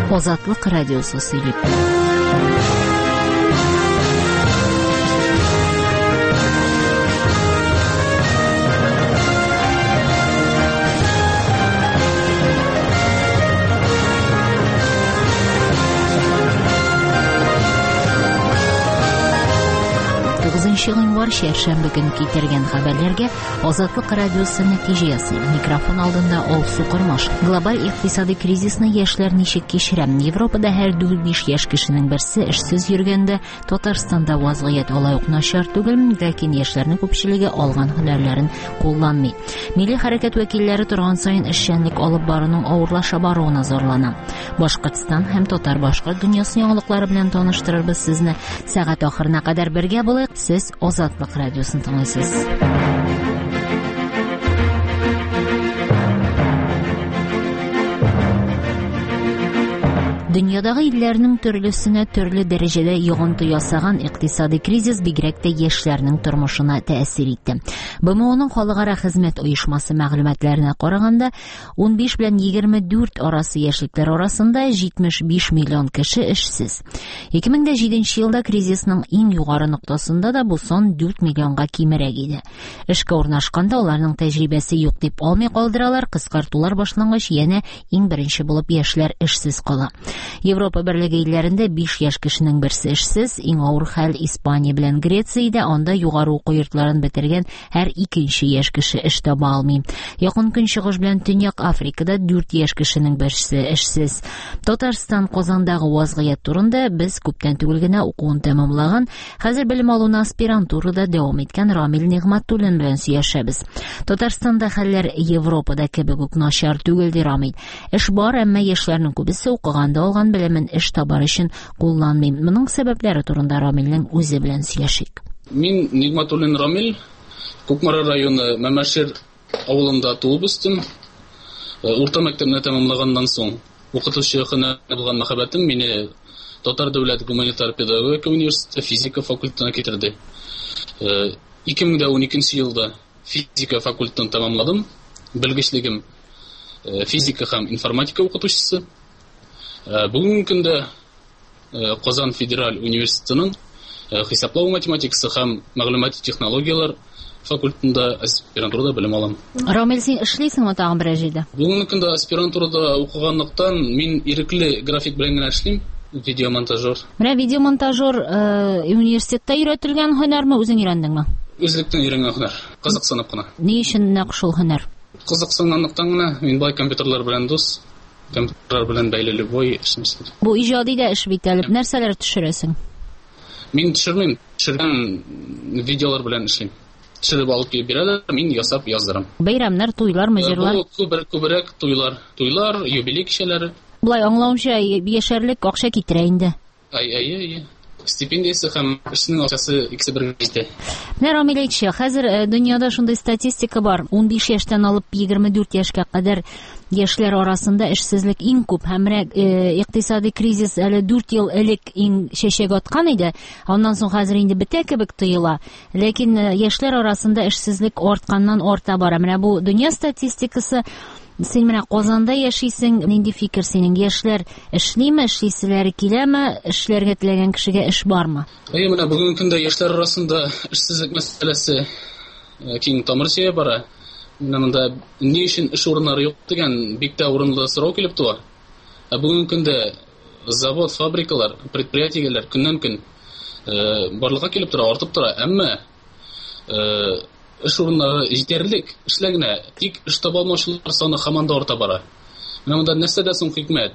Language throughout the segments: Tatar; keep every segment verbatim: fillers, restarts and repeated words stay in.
Азатлык радиосы сөйләп. тугызынчы гыйнвар шәршәмбе көн китергән хәбәрләргә Азатлык радиосы нәтиҗә ясый. Микрофон алдында Алсу Кормаш. Глобаль икътисади кризисны яшьләр ничек кичерә? Европада һәр дүрт-биш яшь кешенең берсе эшсез йөргәндә, Татарстанда вазгыять алай ук начар түгел, ләкин яшьләрнең күпчелеге алган һөнәрләрен кулланмый. Милли хәрәкәт вәкилләре торган саен эшчәнлек алып баруның авырлаша баруына зарлана. Башкортстан һәм Татар-Башкорт дөньясы яңалыклары белән таныштырырбыз сезне. Сәгать ахырына кадәр бергә булыйк. Сез Азатлык радиосын тыңлыйсыз. Дөньядагы илләрнең төрлесенә төрле дәрәҗәдә йогынты ясаган икътисади кризис бигрәк тә яшьләрнең тормышына тәэсир итте. бэ эм оның халыкара хезмәт оешмасы мәгълүматларына караганда, ун биш белән егерме дүрт арасы яшьлекләр арасында җитмеш биш миллион кеше эшсез. ике мең җиденче елда кризисның иң югары ноктасында да бу сан дүрт миллионга кимерәк иде. Эшкә урнашканда аларның тәҗрибәсе юк дип алмый калдыралар, кыскартулар башлангач янә иң беренче булып яшьләр эшсез кала. Европа берлеге илләрендә биш яшь кешенең берсе эшсез, иң авыр хәл Испания белән Грециядә, анда югары уку йортларын бетергән һәр икенче яшь кеше эш таба алмый. Якын Көнчыгыш белән Төньяк Африкада дүрт яшь кешенең берсе эшсез. Татарстан Казандагы вазгыять турында без күптән түгел генә укуын тәмамлаган, хәзер белем алуына аспирантурада дәвам иткән Рамил Нигъмәтуллин белән сөйләшәбез. Татарстанда хәлләр Европада кебек үк начар түгел ди Рамил. Эш бар, әмма яшьләрнең күбесе укыганда алган белемен эш табар өчен кулланмый. Моның сәбәпләре турында Рамилнең үзе белән сөйләшик. Мин Нигъмәтуллин Рамил, Күкмара районы Мәмәшир авылында туып үстем. Урта мәктәпне тәмамлаганнан соң укытучы һөнәр булган мәхәббәтем мине Татар дәүләт гуманитар педагогика университеты физика факультетына китерде. ике мең ун икенче елда физика факультетын тәмамладым. Белгечлегем физика һәм информатика укытучысы. Бүгенге көндә Казан федераль университетының хисаплау математикасы һәм мәгълүмати технологиялар факультетында аспирантурада белем алам. Рамил, син эшлисеңме тагын бер җирдә? Бүгенге көндә аспирантурада укыганлыктан мин ирекле график белән генә эшлим, видеомонтажер. Менә видеомонтажер университетта өйрәтелгән һөнәрме, үзең өйрәндеңме? Үзлектән өйрәнгән һөнәр, кызыксынып кына. Ни өчен нәкъ шул һөнәр? Кызыксынганлыктан гына мин бай компьютерлар белән дус, компьютерлар белән бәйле любой эшне эшлим. Бу иҗади дә эш бит әле. Нәрсәләр төшерәсең? Мин төшермим, төшергән видеолар белән эшлим. Төшереп алып килеп бирәләр, мин ясап яздырам. Бәйрәмнәр, туйлар, мөҗирлар. Бу күбрәк күбрәк туйлар, туйлар, юбилей кичәләре. Булай аңлауча яшәрлек акча китерә инде. Ай, ай, ай. Стипендиясе һәм эшнең акчасы икесе бергә җитә. Менә Рамил әйтче, хәзер дөньяда шундый статистика бар. ун биш яшьтән алып егерме дүрт яшькә кадәр яшьләр арасында эшсезлек иң күп һәм икътисади кризис әле дүрт ел элек иң чәчәк аткан иде. Аннан соң хәзер инде бетә кебек тоела. Ләкин яшьләр арасында эшсезлек артканнан арта бара. Менә бу дөнья статистикасы. Син менә Казанда яшисең, нинди фикер синең? Яшьләр эшлиме, эшлиселәре киләме, эшләргә теләгән кешегә эш бармы? Әйе, менә бүгенге көндә яшьләр арасында эшсезлек мәсьәләсе киң тамыр җыя бара. Менә монда ни өчен эш урыннары юк дигән бик тә урынлы сорау килеп туа. Ә бүгенге көндә завод, фабрикалар, предприятиеләр көннән-көн барлыкка килеп тора, артып тора. Әмма эш урыннары җитәрлек эшләгәнә, тик эш таба алмаучылар саны һаман да арта бара. Менә монда нәрсәдә соң хикмәт?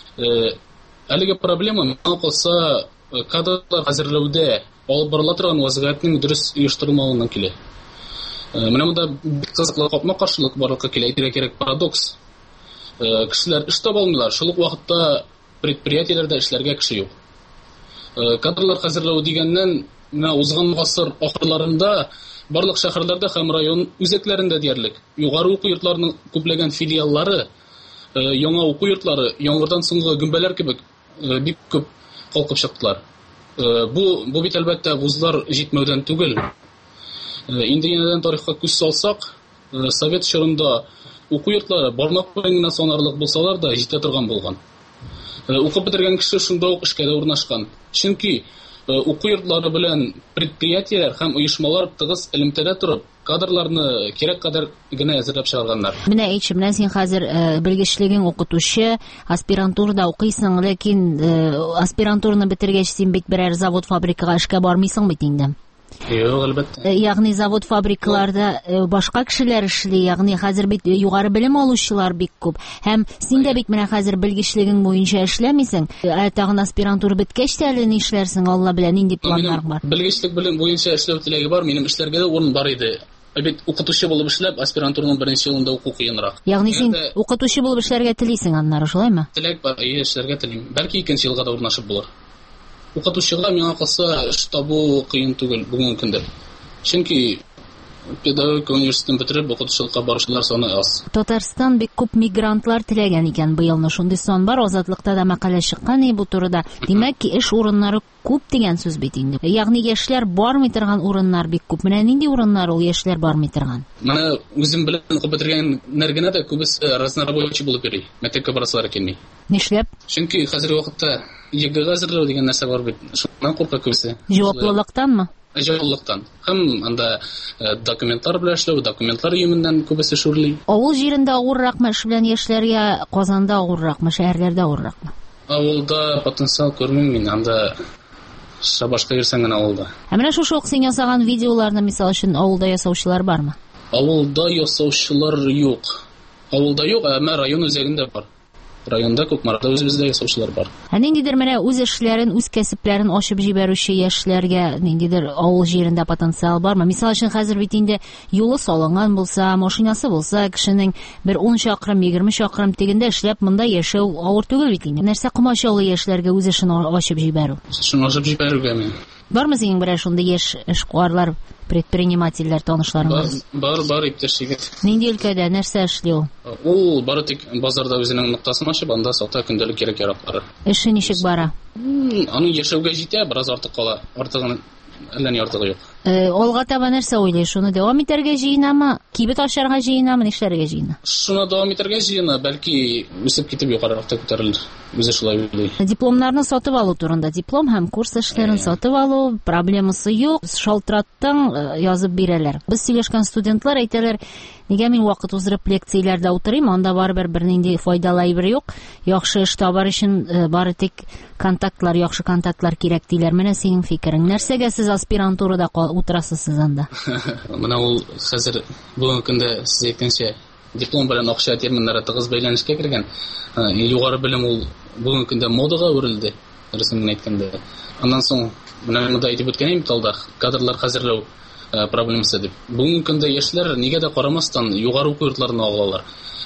Әлеге проблема миңа калса кадрлар хәзерләүдә алып барыла торган вазгыятьнең дөрес оештырылмавыннан килә. Менә монда бик кызыклы капма-каршылык барлыкка килә, әйтергә кирәк парадокс. Кешеләр эш таба алмыйлар, шул ук вакытта предприятиеләрдә эшләргә кеше юк. Кадрлар хәзерләү дигәннән, менә узган гасыр ахырларында барлык шәһәрләрдә һәм район үзәкләрендә диярлек югары уку йортларының күпләгән филиаллары, яңа уку йортлары яңгырдан соңгы гөмбәләр кебек бик күп калкып чыктылар. Бу бу бит әлбәттә вузлар җитмәүдән түгел. Инде янәдән тарихка күз салсак, Совет чорында уку йортлары бармак белән генә санарлык булсалар да җитә торган булган. Укып бетергән кеше шунда ук эшкә дә урнашкан. Чөнки уку йортлары белән предприятиеләр һәм оешмалар тыгыз элемтәдә торып, кадрларны кирәк кадәр генә әзерләп чыгарганнар. Менә әйтче, менә син хәзер белгечлегең укытучы, аспирантурада укыйсың, ләкин аспирантураны бетергәч син бит берәр завод, фабрикага эшкә бармыйсың бит инде. Юк, әлбәттә. Ягъни завод, фабрикаларда башка кешеләр эшли, ягъни хәзер бит югары белем алучылар бик күп. Һәм син дә бит менә хәзер белгечлегең буенча эшләмисең. Ә тагын аспирантура беткәч тә әле ни эшләрсең, Алла белә, нинди планнар бар? Белгечлек белем буенча эшләү теләге бар, минем эшләргә дә урын бар иде. Бит укытучы булып эшләп, аспирантураның беренче елында уку кыенрак. Ягъни син укытучы булып эшләргә телисең, аннары шулаймы? Теләк бар, эшләргә телим. Бәлки икенче елга да урнашып булыр. Укытучыга миңа калса эш табу кыен түгел бүгенге көндә. Чөнки педагогика университетын бетереп укытучылыкка баручылар саны аз. Татарстан бик күп мигрантлар теләгән икән быелны, шундый сан бар. Азатлыкта да мәкалә чыккан и бу турыда. Димәк ки, эш урыннары күп дигән сүз бит инде. Ягъни яшьләр бармый торган урыннар бик күп. Менә нинди урыннар ул яшьләр бармый торган? Менә үзем белән укып бетергәннәр генә дә күбесе разнорабочий булып йөри. Мәктәпкә барасылар килми. Нишләп? Чөнки хәзерге вакытта ЕГЭ хәзерләү дигән нәрсә бар бит. Шуннан курка күбесе. Җаваплылыктанмы? Җаваплылыктан. Һәм анда документлар белән эшләү, документлар йөменнән күбесе шүрли. Авыл җирендә авырракмы эш белән яшьләргә, Казанда авырракмы, шәһәрләрдә авырракмы? Авылда потенциал күрмим мин, анда шабашка йөрсәң генә авылда. Ә менә шушы ук син ясаган видеоларны, мисал өчен, авылда ясаучылар бармы? Авылда ясаучылар юк. Авылда юк, әмма район үзәгендә бар. Районда Күкмарда үзебездә ясаучылар бар. Ә ниндидер менә үз эшләрен, үз кәсепләрен ачып җибәрүче яшьләргә ниндидер авыл җирендә потенциал бармы? Мисал өчен, хәзер бит инде юлы салынган булса, машинасы булса, кешенең бер ун чакрым, егерме чакрым тигендә эшләп монда яшәү авыр түгел бит инде. Нәрсә комачаулы яшьләргә үз эшен ачып җибәрү? Шуны ачып җибәрүгә мен. Бармы синең берәр шундый яшь эшкуарлар, предпринимательләр танышларың? Бар, бар, иптәш егет. Нинди өлкәдә, нәрсә эшли ул? Ул бары тик базарда үзенең ноктасын ачып, анда сата көндәлек кирәк-яраклары. Эше ничек бара? Аның яшәүгә җитә, бераз артык кала. Артыгын әллә ни артыгы юк. Алга таба нәрсә уйлый? Шуны дәвам итәргә җыенамы? Кибет ачарга җыенамы? Нишләргә җыена? Шуны дәвам итәргә җыена, бәлки үсеп китеп югарырак күтәрелер. Үзе шулай уйлый. Дипломнарны сатып алу турында, диплом һәм курс эшләрен сатып алу проблемасы юк. Шалтыраттың язып бирәләр. Без сөйләшкән студентлар әйтәләр, нигә мин вакыт уздырып лекцияләрдә утырыйм, анда барыбер бернинди файдалы әйбер юк. Яхшы эш табар өчен бары тик контактлар, яхшы контактлар кирәк диләр. Менә синең фикерең. Нәрсәгә сез аспирантурада утырасыз сез анда? Менә ул хәзер бүгенге көндә сез әйткәнчә диплом белән акча терминнары тыгыз бәйләнешкә кергән. Югары белем ул бүгенге көндә модага үрелде, рәсемен әйткәндә. Аннан соң менә монда әйтеп үткән имталда кадрлар хәзерләү проблемасы дип. Бүгенге көндә яшьләр нигә дә карамастан югары уку йортларына агылалар.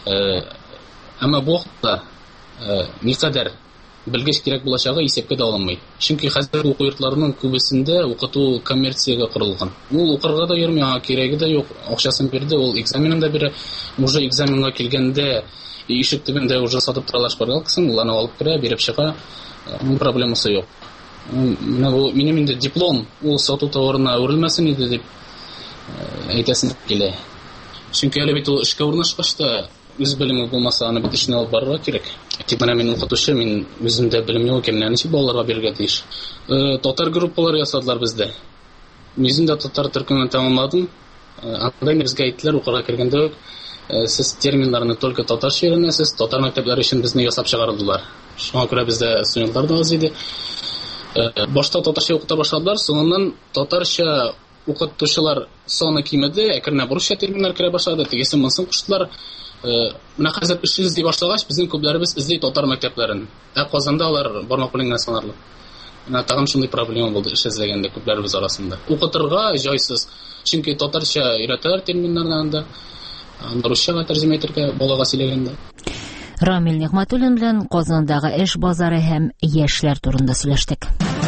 Әмма бу вакытта никадәр белгеч кирәк булачагы исәпкә дә алынмый. Чөнки хәзер уку йортларының күбесендә укыту коммерциягә корылган. Ул укырга да йөрми, кирәге дә юк, акчасын бирде, ул экзаменын да бирә. Уже экзаменга килгәндә ишек төбендә уже сатып торалар шпаргалкасын, ул аны алып керә, биреп чыга. Проблемасы юк. Менә бу минем инде диплом, ул сату товарына үрелмәсен иде дип әйтәсем килә. Чөнки әле бит ул эшкә урнашкач та үз белеме булмаса, аны бит эшне алып барырга кирәк. Тик менә мин укытучы, мин үземдә белем юк икән, ничек балаларга бирергә тиеш. Татар группалары ясадылар бездә. Мин дә татар төркемен тәмамладым. Анда безгә әйттеләр, укырга кергәндә сез терминнарны только татарча өйрәнәсез, татар мәктәпләре өчен безне ясап чыгардылар. Шуңа күрә бездә студентлар да аз иде. Башта татарча укыта башладылар, соңыннан татарча укытучылар саны кимеде, әкренләп русча терминнар керә башлады, тегесе монысын куштылар. Менә хәзер эш эзли башлагач, безнең күпләребез эзли татар мәктәпләрен. Ә Казанда алар бармак белән генә санарлык. Менә тагын шундый проблема булды эш эзләгәндә күпләребез арасында. Укытырга җайсыз, чөнки татарча өйрәтәләр терминнарны анда, русчага тәрҗемә итәргә балага сөйләгәндә. Рамил Нигъмәтуллин белән Казандагы эш базары һәм яшьләр турында сөйләштек.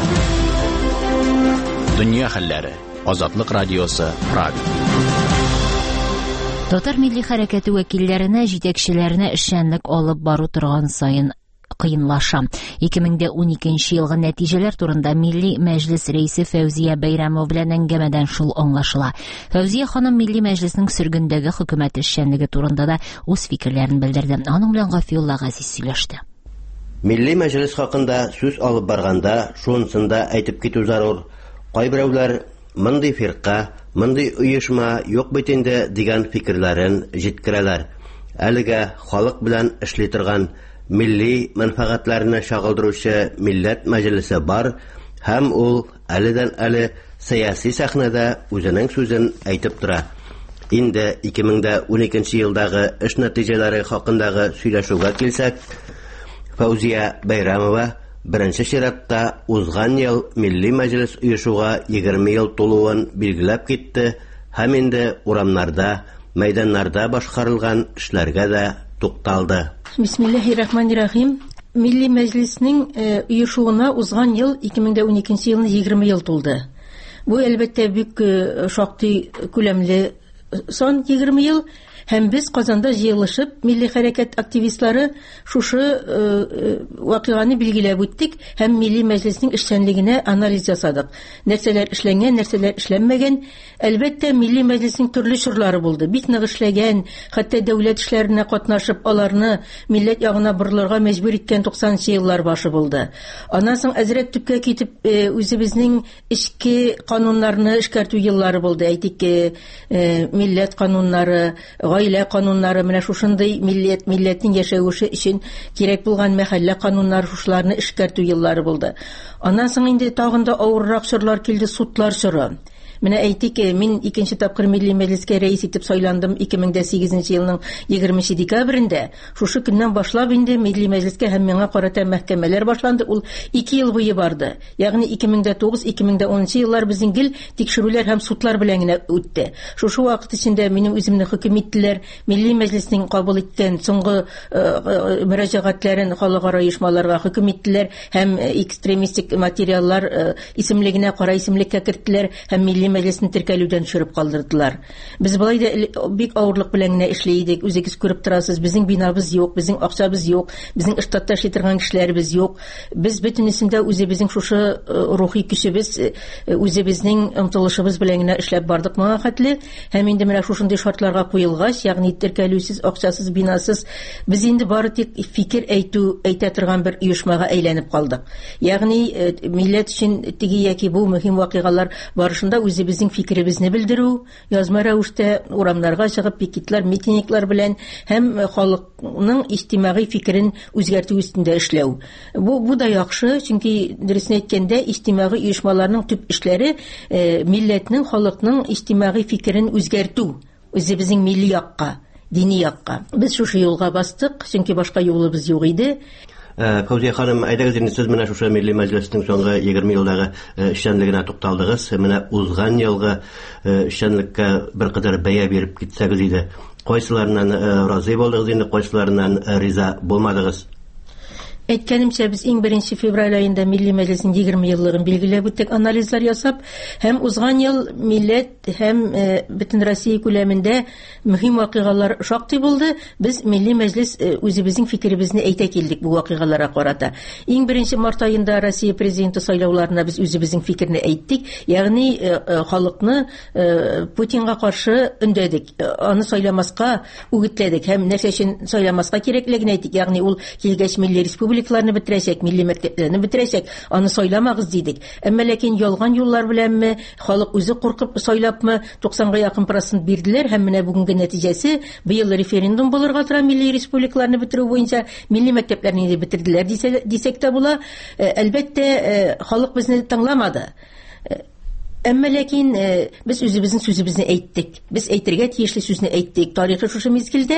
Дөнья хәлләре. Азатлык радиосы Прага. Татар милли хәрәкәте вәкилләренә, җитәкчеләренә эшчәнлек алып бару торган саен кыенлаша. ике мең ун икенче елгы нәтиҗәләр турында Милли Мәҗлес рәисе Фәүзия Бәйрәмова белән әңгәмәдән шул аңлашыла. Фәүзия ханым Милли Мәҗлеснең сөргендәге хөкүмәт эшчәнлеге турында да үз фикерләрен белдерде. Аның белән Гафиулла Газиз сөйләште. Милли мәҗлес хакында сүз алып барганда шунысын да әйтеп китү зарур. Кайберәүләр мондый фирка, мондый оешма юк бит инде дигән фикерләрен җиткерәләр. Әлегә халык белән эшли торган милли мәнфәгатьләрне чагылдыручы милләт мәҗлесе бар һәм ул әледән-әле сәяси сәхнәдә үзенең сүзен әйтеп тора. Инде ике мең уникенче елдагы эш нәтиҗәләре хакындагы сөйләшүгә килсәк, Фаузия Байрамова беренче чиратта узган ел милли мәҗлес оешуга егерме ел тулуын билгеләп китте һәм инде урамнарда, мәйданнарда башкарылган эшләргә дә тукталды. Бисмиллаһир-рахманир-рахим. Милли мәҗлеснең оешуына узган ел ике мең уникенче елны егерме ел тулды. Бу әлбәттә бик шактый күләмле сан егерме ел. Һәм без Казанда җыелышып, милли хәрәкәт активистлары шушы вакыйганы билгеләп үттек һәм милли мәҗлеснең эшчәнлегенә анализ ясадык. Нәрсәләр эшләнгән, нәрсәләр эшләнмәгән. Әлбәттә, милли мәҗлеснең төрле чорлары булды. Бик нык эшләгән, хәтта дәүләт эшләренә катнашып, аларны милләт ягына борылырга мәҗбүр иткән туксанынчы еллар башы булды. Аннан соң әзрәк төпкә китеп, үзебезнең эчке кануннарны эшкәртү еллары булды. Әйтик, милләт кануннары, гаилә кануннары, менә шушындый милләт милләтнең яшәүше өчен кирәк булган мәхәллә кануннары, шушларны эшкәртү еллары булды. Аннан соң инде тагын да авыррак чорлар килде, судлар чоры. Менә әйтик, мин икенче тапкыр милли мәҗлескә рәис итеп сайландым ике мең сигезенче елның егерменче декабрендә. Шушы көннән башлап инде милли мәҗлескә һәм миңа карата мәхкәмәләр башланды. Ул ике ел буе барды. Ягъни ике мең тугыз - ике мең унынчы еллар безнең гел тикшерүләр һәм судлар белән генә үтте. Шушы вакыт içinde минем үземне хөкем иттеләр. Милли мәҗлеснең кабул иткән соңгы мөрәҗәгатьләрен халыкара оешмаларга хөкем иттеләр һәм экстремистик материаллар исемлегенә кара исемлеккә керттеләр һәм милли мәҗлесне теркәлүдән төшереп калдырдылар. Без болай да бик авырлык белән генә эшләйдек. Үзегез күреп торасыз, безнең бинабыз юк, безнең акчабыз юк, безнең штатта эшли торган кешеләрбез юк. Без бөтенесендә үзебезнең шушы рухи көчебез, үзебезнең омтылышыбыз белән генә эшләп бардык моңа хәтле. Һәм инде менә шушындый шартларга куелгач, ягъни теркәлүсез, акчасыз, бинасыз, без инде бары тик фикер әйтү, әйтә торган бер оешмага әйләнеп калдык. Ягъни милләт өчен теге яки бу мөһим вакыйгалар барышында үзебезнең фикеребезне белдерү, язма рәвештә урамнарга чыгып пикетлар, митинглар белән һәм халыкның иҗтимагый фикерен үзгәртү өстендә эшләү. Бу бу да яхшы, чөнки дөресен әйткәндә иҗтимагый оешмаларның төп эшләре милләтнең, халыкның иҗтимагый фикерен үзгәртү, үзебезнең милли якка, дини якка. Без шушы юлга бастык, чөнки башка юлыбыз юк иде. Фаузия ханым, әйдәгез инде сез менә шушы милли мәҗлеснең соңгы егерме елдагы эшчәнлегенә тукталдыгыз. Менә узган елгы эшчәнлеккә бер кадәр бәя биреп китсәгез иде. Кайсыларыннан разый булдыгыз инде, кайсыларыннан риза булмадыгыз? Әйткәнемчә, без иң беренче февраль аенда милли мәҗлеснең егерме еллыгын билгеләп үттек, анализлар ясап, һәм узган ел милләт һәм бөтен Россия күләмендә мөһим вакыйгалар шактый булды. Без милли мәҗлес үзебезнең фикеребезне әйтә килдек бу вакыйгаларга карата. Иң беренче март аенда Россия президенты сайлауларына без үзебезнең фикерне әйттек, ягъни халыкны Путинга каршы өндәдек, аны сайламаска үгетләдек һәм нәрсә өчен сайламаска кирәклеген әйттек, ягъни ул килгәч милли республика республикаларны бетерәчәк, милли мәктәпләрне бетерәчәк, аны сайламагыз дидек. Әмма ләкин ялган юллар беләнме, халык үзе куркып сайлапмы, туксанга якын процент бирделәр һәм менә бүгенге нәтиҗәсе быел референдум булырга тора милли республикаларны бетерү буенча милли мәктәпләрне дә бетерделәр дисәк тә була. Әлбәттә, халык безне тыңламады. Әмма ләкин без үзебезнең сүзебезне әйттек. Без әйтергә тиешле сүзне әйттек. Тарихи шушы мизгелдә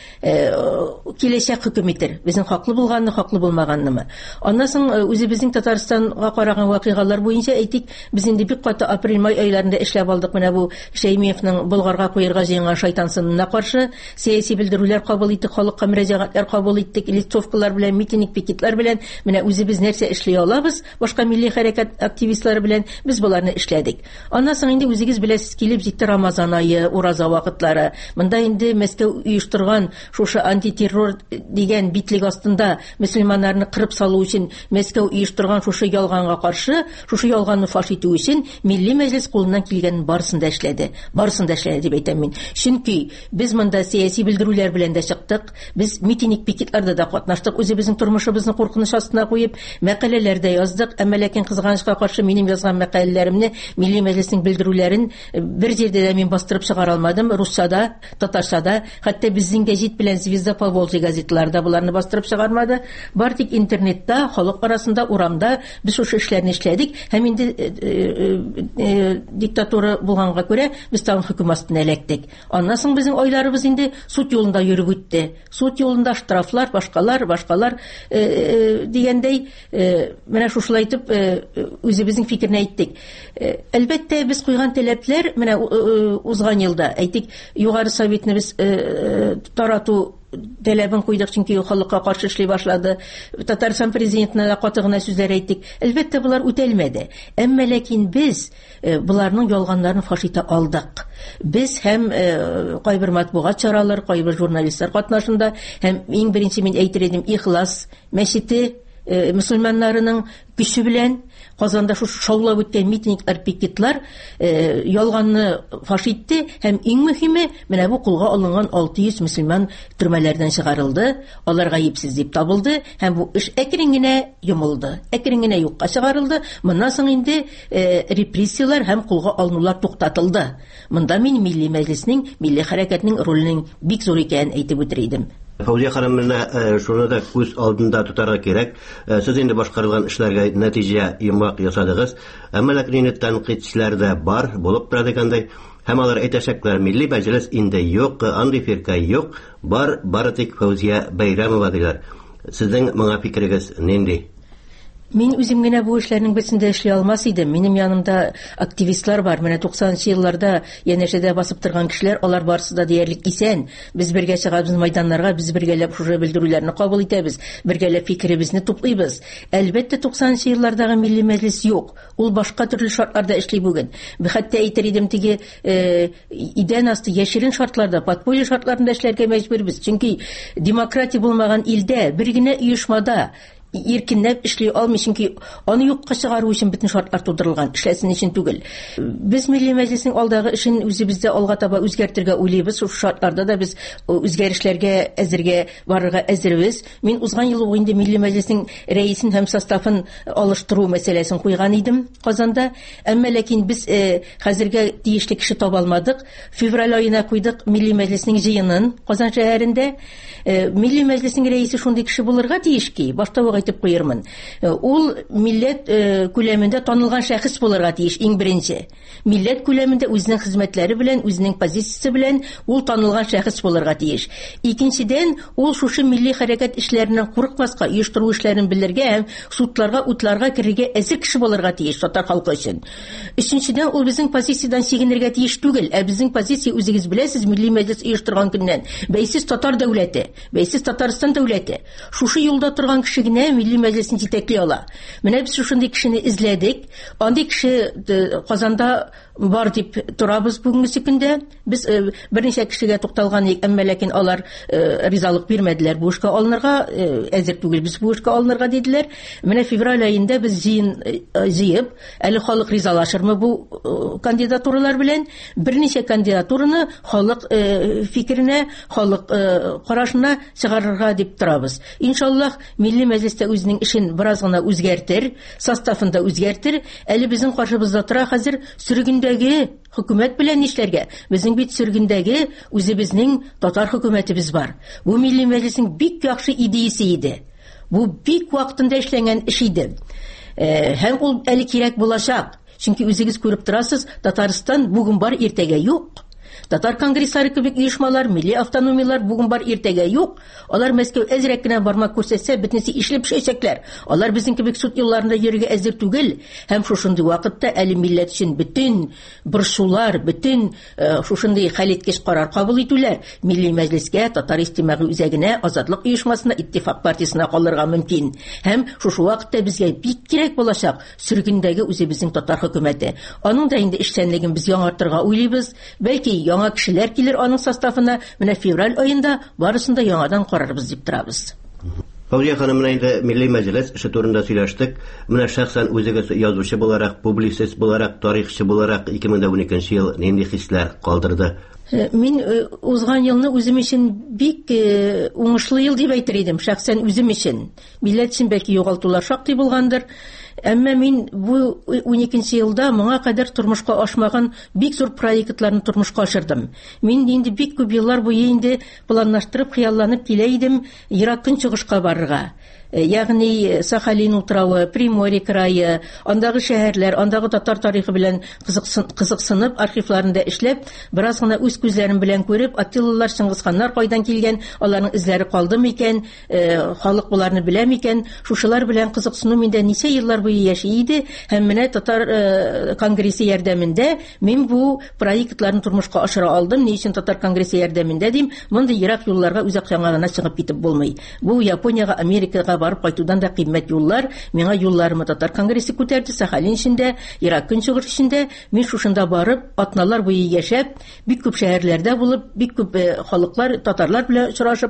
киләчәк хөкем итер. Безнең хаклы булганны, хаклы булмаганнымы. Аннан соң үзебезнең Татарстанга караган вакыйгалар буенча әйтик, без инде бик каты апрель-май айларында эшләп алдык. Менә бу Шәймиевның Болгарга куярга җыенган шайтан сынына каршы сәяси белдерүләр кабул иттек, халыкка мөрәҗәгатьләр кабул иттек, листовкалар белән, митинг, пикетлар белән. Менә үзебез нәрсә эшли алабыз, башка милли хәрәкәт активистлары белән без буларны эшләдек. Аннан соң инде үзегез беләсез, килеп җитте Рамазан айы, ураза вакытлары. Монда инде Мәскәү оештырган шушы антитеррор дигән битлек астында мөселманнарны кырып салу өчен Мәскәү оештырган шушы ялганга каршы, шушы ялганны фаш итү өчен Милли Мәҗлес кулыннан килгән барысын да эшләде. Барысын да эшләде дип әйтәм мин. Чөнки без монда сиясәт белдерүләр белән дә чыктык. Без митинг пикетларда да катнаштык. Үзебезнең тормышыбызны куркыныч астына куеп, мәкаләләр дә яздык. Әмма ләкин кызганычка каршы минем язган мәкаләләремне, Милли Мәҗлеснең белдерүләрен бер җирдә дә мин бастырып чыгара алмадым. Русчада, татарчада, хәтта безнең гәҗит белән Звезда Поволжья газеталарында буларны бастырып чыгармады. Бар тик интернетта, халык арасында, урамда без шушы эшләрне эшләдик. Һәм инде диктатура булганга күрә без тагын хөкүмәт астына эләктек. Аннан соң безнең айларыбыз инде суд юлында йөреп үтте. Суд юлында штрафлар, башкалар, башкалар дигәндәй, менә шушылай итеп үзебезнең фикерне әйттек. Әлбәттә без куйган таләпләр менә узган елда әйтик, югары советны без тарату таләбен куйдык, чөнки халыкка каршы эшли башлады. Татарстан президентына да каты гына сүзләр әйттек. Әлбәттә булар үтәлмәде. Әмма ләкин без буларның ялганнарын фаш итә алдык. Без һәм кайбер матбугат чаралары, кайбер журналистлар катнашында, һәм иң беренче мин әйтер идем, Ихлас мәчете мөселманнарының көче белән Казанда шушы шаулап үткән митинглар, пикетлар ялганны фаш итте һәм иң мөһиме, менә бу кулга алынган алты йөз мөселман төрмәләрдән чыгарылды. Алар гаепсез дип табылды һәм бу эш әкрен генә йомылды. Әкрен генә юкка чыгарылды. Моннан соң инде репрессиялар һәм кулга алынулар туктатылды. Монда мин Милли Мәҗлеснең, милли хәрәкәтнең ролының бик зур икәнен әйтеп үтер идем. Фаузия ханым, менә шуны да күз алдында тотарга кирәк. Сез инде башкарылган эшләргә нәтиҗә йомгак ясадыгыз. Әмма ләкин тәнкыйтьчеләр дә бар, булып тора дигәндәй, һәм алар әйтәчәкләр, Милли Мәҗлес инде юк, андый фирка юк, бар, бары тик Фаузия Бәйрәмова диләр. Сезнең моңа фикерегез нинди? Мин үзем генә бу эшләрнең берсендә эшли алмас идем. Минем янымда активистлар бар. Менә туксанынчы елларда янәшәдә басып торган кешеләр, алар барысы да диярлек исән. Без бергә чыгабыз мәйданнарга, без бергәләп шушы белдерүләрне кабул итәбез, бергәләп фикеребезне туплыйбыз. Әлбәттә туксанынчы еллардагы Милли Мәҗлес юк. Ул башка төрле шартларда эшли бүген. Бу хәтта әйтер идем, теге идән асты яшерен шартларда, подполье шартларында эшләргә мәҗбүрбез. Чөнки демократия булмаган илдә, бер генә оешмада иркенләп эшли алмый, чөнки аны юкка чыгару өчен бөтен шартлар тудырылган, эшләсен өчен түгел. Без Милли Мәҗлеснең алдагы эшен үзебездә алга таба үзгәртергә уйлыйбыз. Шушы шартларда да без үзгәрешләргә әзергә барырга әзербез. Мин узган ел инде Милли Мәҗлеснең рәисен һәм составын алыштыру мәсьәләсен куйган идем Казанда. Әмма ләкин без хәзергә тиешле кеше таба алмадык. Февраль аена куйдык Милли Мәҗлеснең җыенын Казан шәһәрендә. Милли Мәҗлеснең рәисе шундый кеше булырга тиеш ки, башта әйтеп куярмын. Ул милләт күләмендә танылган шәхес булырга тиеш, иң беренче. Милләт күләмендә үзенең хезмәтләре белән, үзенең позициясе белән ул танылган шәхес булырга тиеш. Икенчедән, ул шушы милли хәрәкәт эшләреннән курыкмаска, оештыру эшләрен белергә һәм судларга, утларга керергә әзер кеше булырга тиеш татар халкы өчен. Өченчедән, ул безнең позициядан чигенергә тиеш түгел. Ә безнең позиция, үзегез беләсез, Милли Мәҗлес оештырган көннән бәйсез татар дәүләте, бәйсез Татарстан дәүләте. Шушы юлда торган кеше генә Милли Мәҗлесне җитәкли ала. Менә без шундый кешене эзләдек. Андый кеше Казанда бар дип торабыз бүгенге көндә. Без берничә кешегә тукталган, әмма ләкин алар ризалык бирмәделәр. Бу эшкә алынырга әзер түгел, без бу эшкә алынырга диделәр. Менә февраль аенда без җыен җыеп, әле халык ризалашырмы бу кандидатуралар белән? Берничә кандидатураны халык фикеренә, халык карашына чыгарырга дип торабыз. Иншаллах, Милли Мәҗлестә үзенең эшен бераз гына үзгәртер, составын да үзгәртер. Әле безнең каршыбызда тора хәзер сөргендәге хөкүмәт белән нишләргә? Безнең бит сөргендәге үзебезнең татар хөкүмәтебез бар. Бу Милли Мәҗлеснең бик яхшы идеясе иде. Бу бик вакытында эшләнгән эш иде. Һәм ул әле кирәк булачак. Чөнки үзегез күреп торасыз, Татарстан бүген бар, иртәгә юк. Татар конгресслары кебек оешмалар, милли автономиялар бүген бар, иртәгә юк. Алар Мәскәү әзрәк кенә бармак күрсәтсә, бөтенесе ишлеп пешәчәкләр. Алар безнең кебек суд юлларында йөрергә әзер түгел. Һәм шушындый вакытта әле милләт өчен бөтен борчулар, бөтен шушындый хәлиткеч карар кабул итүләр Милли Мәҗлескә, Татар истимагый үзәгенә, Азатлык оешмасына, Иттифак партиясына калырга мөмкин. Һәм шушы вакытта безгә бик кирәк булачак сөргендәге үзебезнең татар хөкүмәте. Аның да инде эшчәнлеген без яңартырга уйлыйбыз. Бәлки яңа кешеләр килер аның составына, менә февраль аенда барысын да яңадан карарбыз дип торабыз. Фаузия ханым белән инде Милли Мәҗлес эше турында сөйләштек. Менә шәхсән үзегез язучы буларак, публицист буларак, тарихчы буларак ике мең уникенче ел нинди хисләр калдырды? Мин узган елны үзем өчен бик уңышлы ел дип әйтер идем, шәхсән үзем өчен. Милләт өчен бәлки югалтулар шактый булгандыр. Әмма мин бу уникенче елда моңа кадәр тормышка ашмаган бик зур проектларны тормышка ашырдым. Мин инде бик күп еллар буе инде планлаштырып, хыялланып килә идем Ерак Көнчыгышка барырга. Ягъни Сахалин утравы, Приморье крае, андагы шәһәрләр, андагы татар тарихы белән кызыксынып, архивларында эшләп, бераз гына үз күзләрем белән күреп, Аттилалар, Чыңгызханнар кайдан килгән, аларның эзләре калдымы икән, халык буларны беләме икән, шушылар белән кызыксыну миндә ничә еллар буе яши иде, һәм менә татар конгрессы ярдәмендә мин бу проектларны тормышка ашыра алдым. Ни өчен татар конгрессы ярдәмендә дим, мондый ерак юлларга үзәк яңагына чыгып китеп булмый. Бу Япониягә, Америкага барып кайтудан да кыйммәт юллар. Миңа юлларымы татар конгрессы күтәрде, Сахалин эчендә, Ерак Көнчыгыш эчендә. Мин шушында барып, атналар буе яшәп, бик күп шәһәрләрдә булып, бик күп халыклар, татарлар белән очрашып,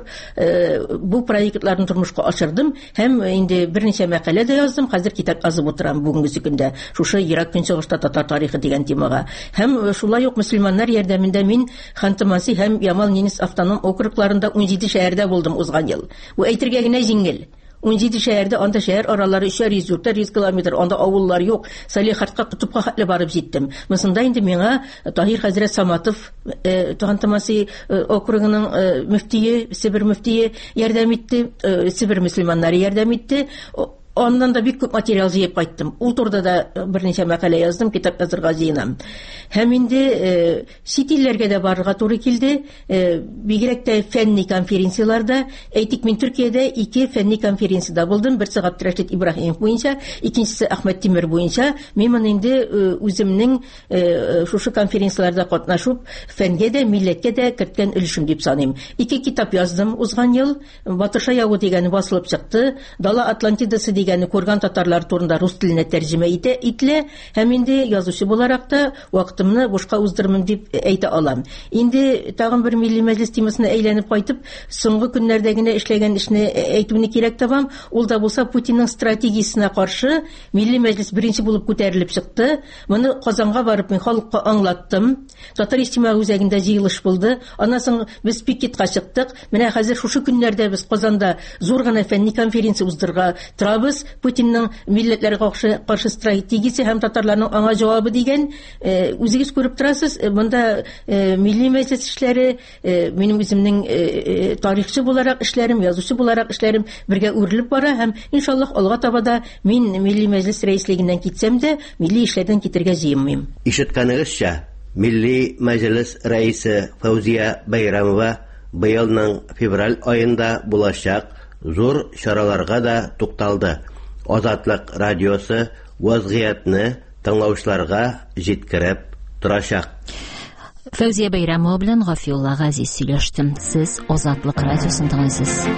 бу проектларны тормышка ашырдым һәм инде берничә мәкалә дә яздым. Хәзер китап язып утырам бүгенге көндә. Шушы Ерак Көнчыгышта татар тарихы дигән темага. Һәм шулай ук мөселманнар ярдәмендә мин Ханты-Манси һәм Ямал-Ненец автоном округларында ун җиде шәһәрдә булдым узган ел. Бу әйтергә генә җиңел. ун җиде шәһәрдә, анда шәһәр аралары өч йөз дүрт йөз километр, анда авыллар юк. Салихатка, Кутупка хәтле барып җиттем. Монда инде миңа Таһир хәзрәт Саматов, Ханты-Манси округының мөфтие, Себер мөфтие ярдәм итте, Себер мөселманнары ярдәм итте. Ondan da бик күп материал җыеп кайттым. Ул турыда да берничә мәкалә яздым, китап язырга җыенам. Һәм инде чит илләргә дә барырга туры килде. Бигрәк тә фәнни конференцияларда, әйтик, мин Төркиядә ике фәнни конференцияда булдым. Берсе Габдрәшит Ибраһимов буенча, икенчесе Әхмәт Тимер буенча. Мин моны инде үземнең шушы конференцияларда катнашып, фәнгә дә, милләткә дә керткән өлешем дип саныйм. Ике китап яздым узган ел. Батырша ягу дигәне басылып чыкты. Дала Атлантидасы дигәне күргән татарлар турында рус теленә тәрҗемә итә итле, һәм инде язучы буларак та вакытымны бушка уздырмын дип әйтә алам. Инде тагын бер Милли Мәҗлес темасына әйләнеп кайтып, соңгы көннәрдә генә эшләгән эшне әйтүне кирәк табам. Ул да булса Путинның стратегиясенә каршы Милли Мәҗлес беренче булып күтәрелеп чыкты. Моны Казанга барып мин халыкка аңлаттым. Татар иҗтимагый үзәгендә җыелыш булды. Аннан соң без пикетка чыктык. Менә хәзер шушы көннәрдә без Казанда зур гына фәнни конференция уздырырга торабыз. Путинның милләтләргә каршы стратегиясе һәм татарларның аңа җавабы дигән, үзегез күреп торасыз. Монда Милли Мәҗлес эшләре, минем үземнең тарихчы буларак эшләрем, язучы буларак эшләрем бергә үрелеп бара һәм иншаллах алга таба да мин Милли Мәҗлес рәислегеннән китсәм дә, милли эшләрдән китергә җыенмыйм. Ишеткәнегезчә, Милли Мәҗлес рәисе Фаузия Бәйрәмова быелның февраль аенда булачак зур чараларга да тукталды. Азатлык радиосы вазгыятны тыңлаучыларга җиткереп торачак. Фаузия Бәйрәмова белән Гафиулла Газиз сөйләште. Сез Азатлык радиосын тыңлыйсыз.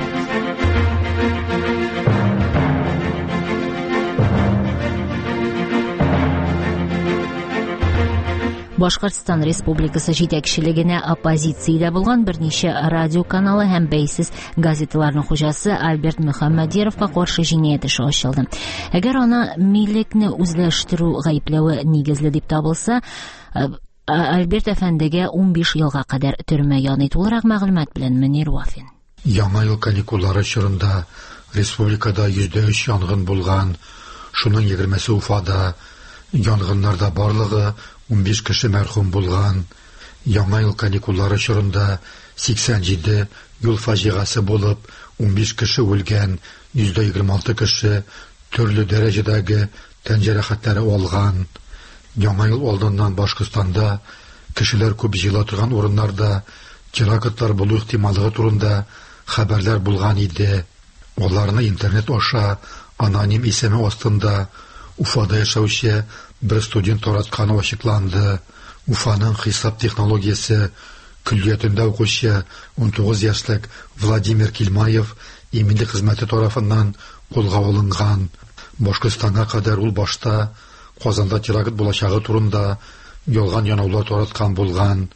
Башкортстан Республикасы җитәкчелегенә оппозициядә булган берничә радио каналы һәм бәйсез газеталарның хуҗасы Альберт Мөхәммәдияровка каршы җинаять эше ачылды. Әгәр аны миллекне үзләштерү гаепләве нигезле дип табылса, Альберт әфәндегә ун биш елга кадәр төрмә яный. Тулырак мәгълүмат белән Мөнир Вафин. Яңа ел каникуллары чорында республикада йөз өч янгын булган. Шуның егермесе Уфада, янгыннарда барлыгы ун биш кеше мәрхүм булган. Яңа ел каникуллары чорында сиксән җиде юл фаҗигасы булып, ун биш кеше үлгән, йөз егерме алты кеше төрле дәрәҗәдәге тән җәрәхәтләре алган. Яңа ел алдыннан Башкортстанда кешеләр күп җыела торган урыннарда терактлар булу ихтималлыгы турында хәбәрләр булган иде. Аларны интернет аша аноним исеме астында Уфада яшәүче bir студент таратканы ачыкланды. Уфаның хисап технологиясе күллиятендә укучы ун тугыз яшьлек Владимир Килмаев иминле хезмәте тарафыннан кулга алынган. Башкортстанга кадәр ул башта Казанда теракт булачагы турында ялган янаулар тараткан булган.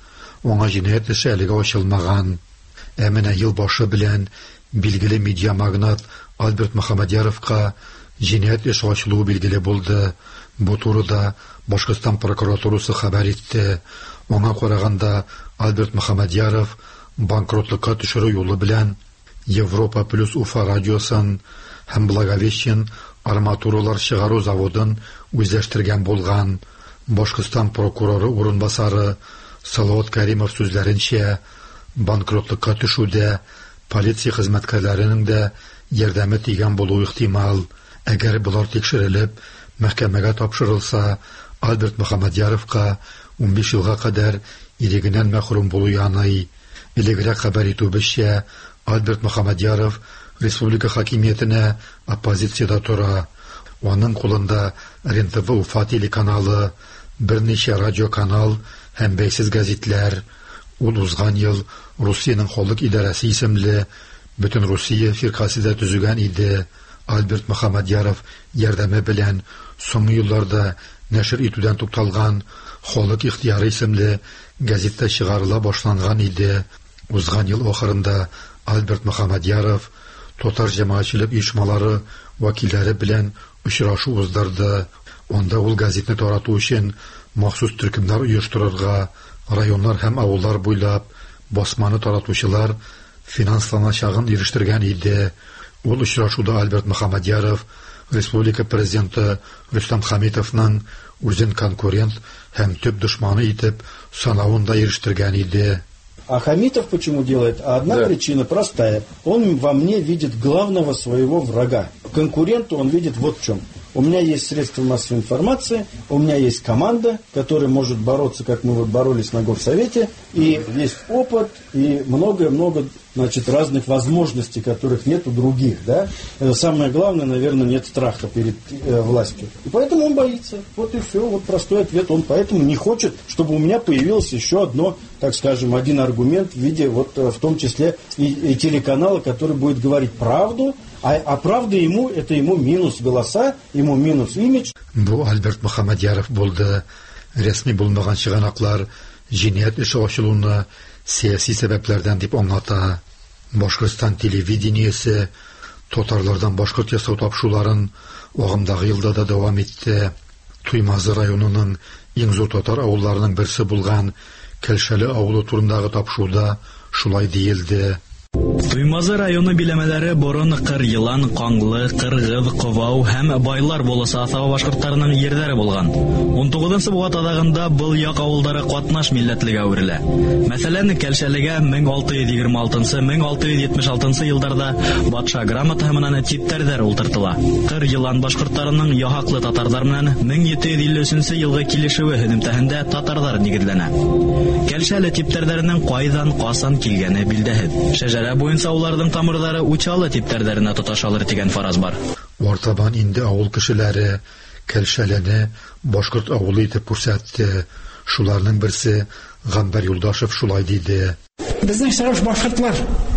Оңа җинаять эше әлегә ачылмаган. Ә менә ел башы белән билгеле медиа магнат Альберт Мөхәммәдияровка җинаять эше ачылуы билгеле булды. Бу турыда Башкортстан прокуратурасы хәбәр итте. Оңа караганда Альберт Мөхәммәдияров банкротлыкка төшерү юлы белән Европа плюс Уфа радиосын һәм Благовещен арматуралар чыгару заводын үзләштергән булган. Башкортстан прокуроры урынбасары Салават Кәримов сүзләренчә, банкротлыкка төшүдә полиция хезмәткәрләренең дә ярдәме тигән булуы ихтимал. Әгәр булар тикшерелеп, мәхкәмәгә тапшырылса, Альберт Мөхәммәдияровка ун биш елга кадәр ирегеннән мәхрүм булу яный. Элегрәк хәбәр итүебезчә, Альберт Мөхәммәдияров республика хакимиятенә оппозициядә тора. Аның кулында РЕН-ТВ Уфа телеканалы, берничә радиоканал һәм бәйсез гәзитләр. Ул узган ел Русиянең халык идарәсе исемле Бөтен Русия фиркасында төзегән иде. Альберт Мөхәммәдияров ярдәме белән соңгы елларда нәшер итүдән тукталган Халык ихтияры исемле гәзиттә чыгарыла башланган иде. Узган ел ахырында Альберт Мөхәммәдияров татар җәмәгатьчелек оешмалары вәкилләре белән очрашу уздырды. Онда ул гәзитне тарату өчен махсус төркемнәр оештырырга, районнар һәм авыллар буйлап басманы таратучылар финансланачагын ирештергән иде. Ул очрашуда Альберт Мөхәммәдияров республика президенты Рөстәм Хәмитовның үзен конкурент һәм төп дошманы итеп санавын да ирештергән иде. А Хамитов почему делает? А одна да. причина простая. Он во мне видит главного своего врага. Конкурента он видит вот в чем. У меня есть средства массовой информации, у меня есть команда, которая может бороться, как мы вот боролись на Горсовете, и есть опыт, и много-много, значит, разных возможностей, которых нет у других, да. Самое главное, наверное, нет страха перед э, властью. И поэтому он боится. Вот и все, вот простой ответ. Он поэтому не хочет, чтобы у меня появилось еще одно, так скажем, один аргумент в виде, вот, в том числе, и, и телеканала, который будет говорить правду. А, а правда ему, это ему минус голоса, ему минус имидж. Бу Альберт Мөхәммәдияров булды. Рәсми булмаган чыганаклар җинаять эше ачылуына сияси сәбәпләрдән дип аңлата. Башкортстан телевидениесе татарлардан башкорт ясау тапшыруларын агымдагы елда да дәвам итте. Туймазы районының иң зур татар авылларының берсе булган Кәлшәле авылы турындагы тапшыруда шулай диелде. Туймазы районы биләмәләре борын Кыр Елан, Каңлы, Кыргыз, Кывау һәм Байлар болысы асабы башкортларының йөрдәре булган. ун тугызынчы буат адагында был як авылдары катнаш милләтлегә әверелә. Мәсәлән, Кәлшәлегә мең алты йөз егерме алтынчы - мең алты йөз җитмеш алтынчы елларда батша грамота һәм типтәрдәр ултыртыла. Кыр Елан башкортларының яһаклы татарлар белән мең җиде йөз илле өченче елгы килешүе һөнемтәһендә татарлар нигезләнә. Кәлшәле типтәрдәренең кайдан, касан килгәне билдәһез. Шәҗәрә буенча уларның тамырлары учалы типтәрдәренә тоташалыр дигән фараз бар. Ортабан инде авыл кешеләре Кәлшәләне башкорт авылы итеп күрсәтте. Шуларның берсе Гамбар Юлдашев шулай диде. Безнең сарыш башкортлар.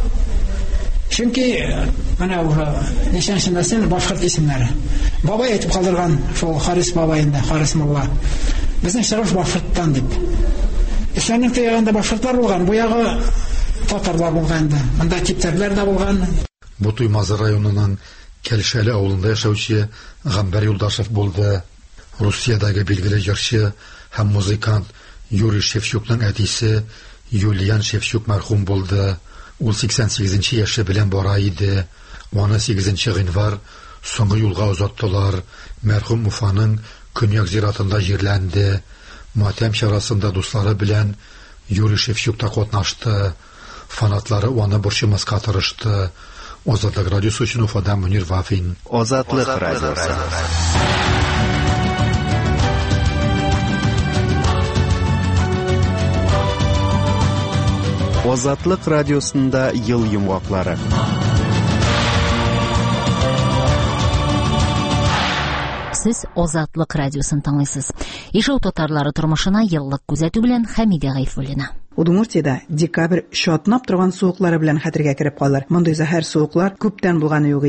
Чөнки менә ничәнче нәсел башкорт исемнәре. Бабай әйтеп калдырган шул Харис бабайында, Харис мулла. Безнең сарыш башкорттан дип. Исәннең тегендә башкортлар булган, бу ягы татарлар булган да. Монда типтәрләр дә булган. Бу Туймазы районының Кәлшәле авылында яшәүче Гамбар Юлдашев булды. Русиядәге билгеле җырчы һәм музыкант Юрий Шевчукның әтисе Юлиан Шевчук мәрхүм булды. Ул сиксән сигезенче яше белән бара иде. Аны сигезенче гыйнвар соңгы юлга озаттылар. Мәрхүм Уфаның Көньяк зиратында җирләнде. Матәм чарасында дуслары белән Юрий Шевчук та катнашты. Фанатлары аны борчымаска тырышты. Азатлык радиосы өчен Уфадан Мөнир Вафин. Азатлык радиосы. Азатлык радиосында ел йомгаклары. Сез Азатлык радиосын тыңлыйсыз. Ишау татарлары тормышына еллык күзәтү белән Хәмидә Гайфуллина. Удмуртиядә декабрь чатнап торган суыклары белән хәтергә кереп калыр. Мондый зәһәр суыклар күптән булганы юк иде.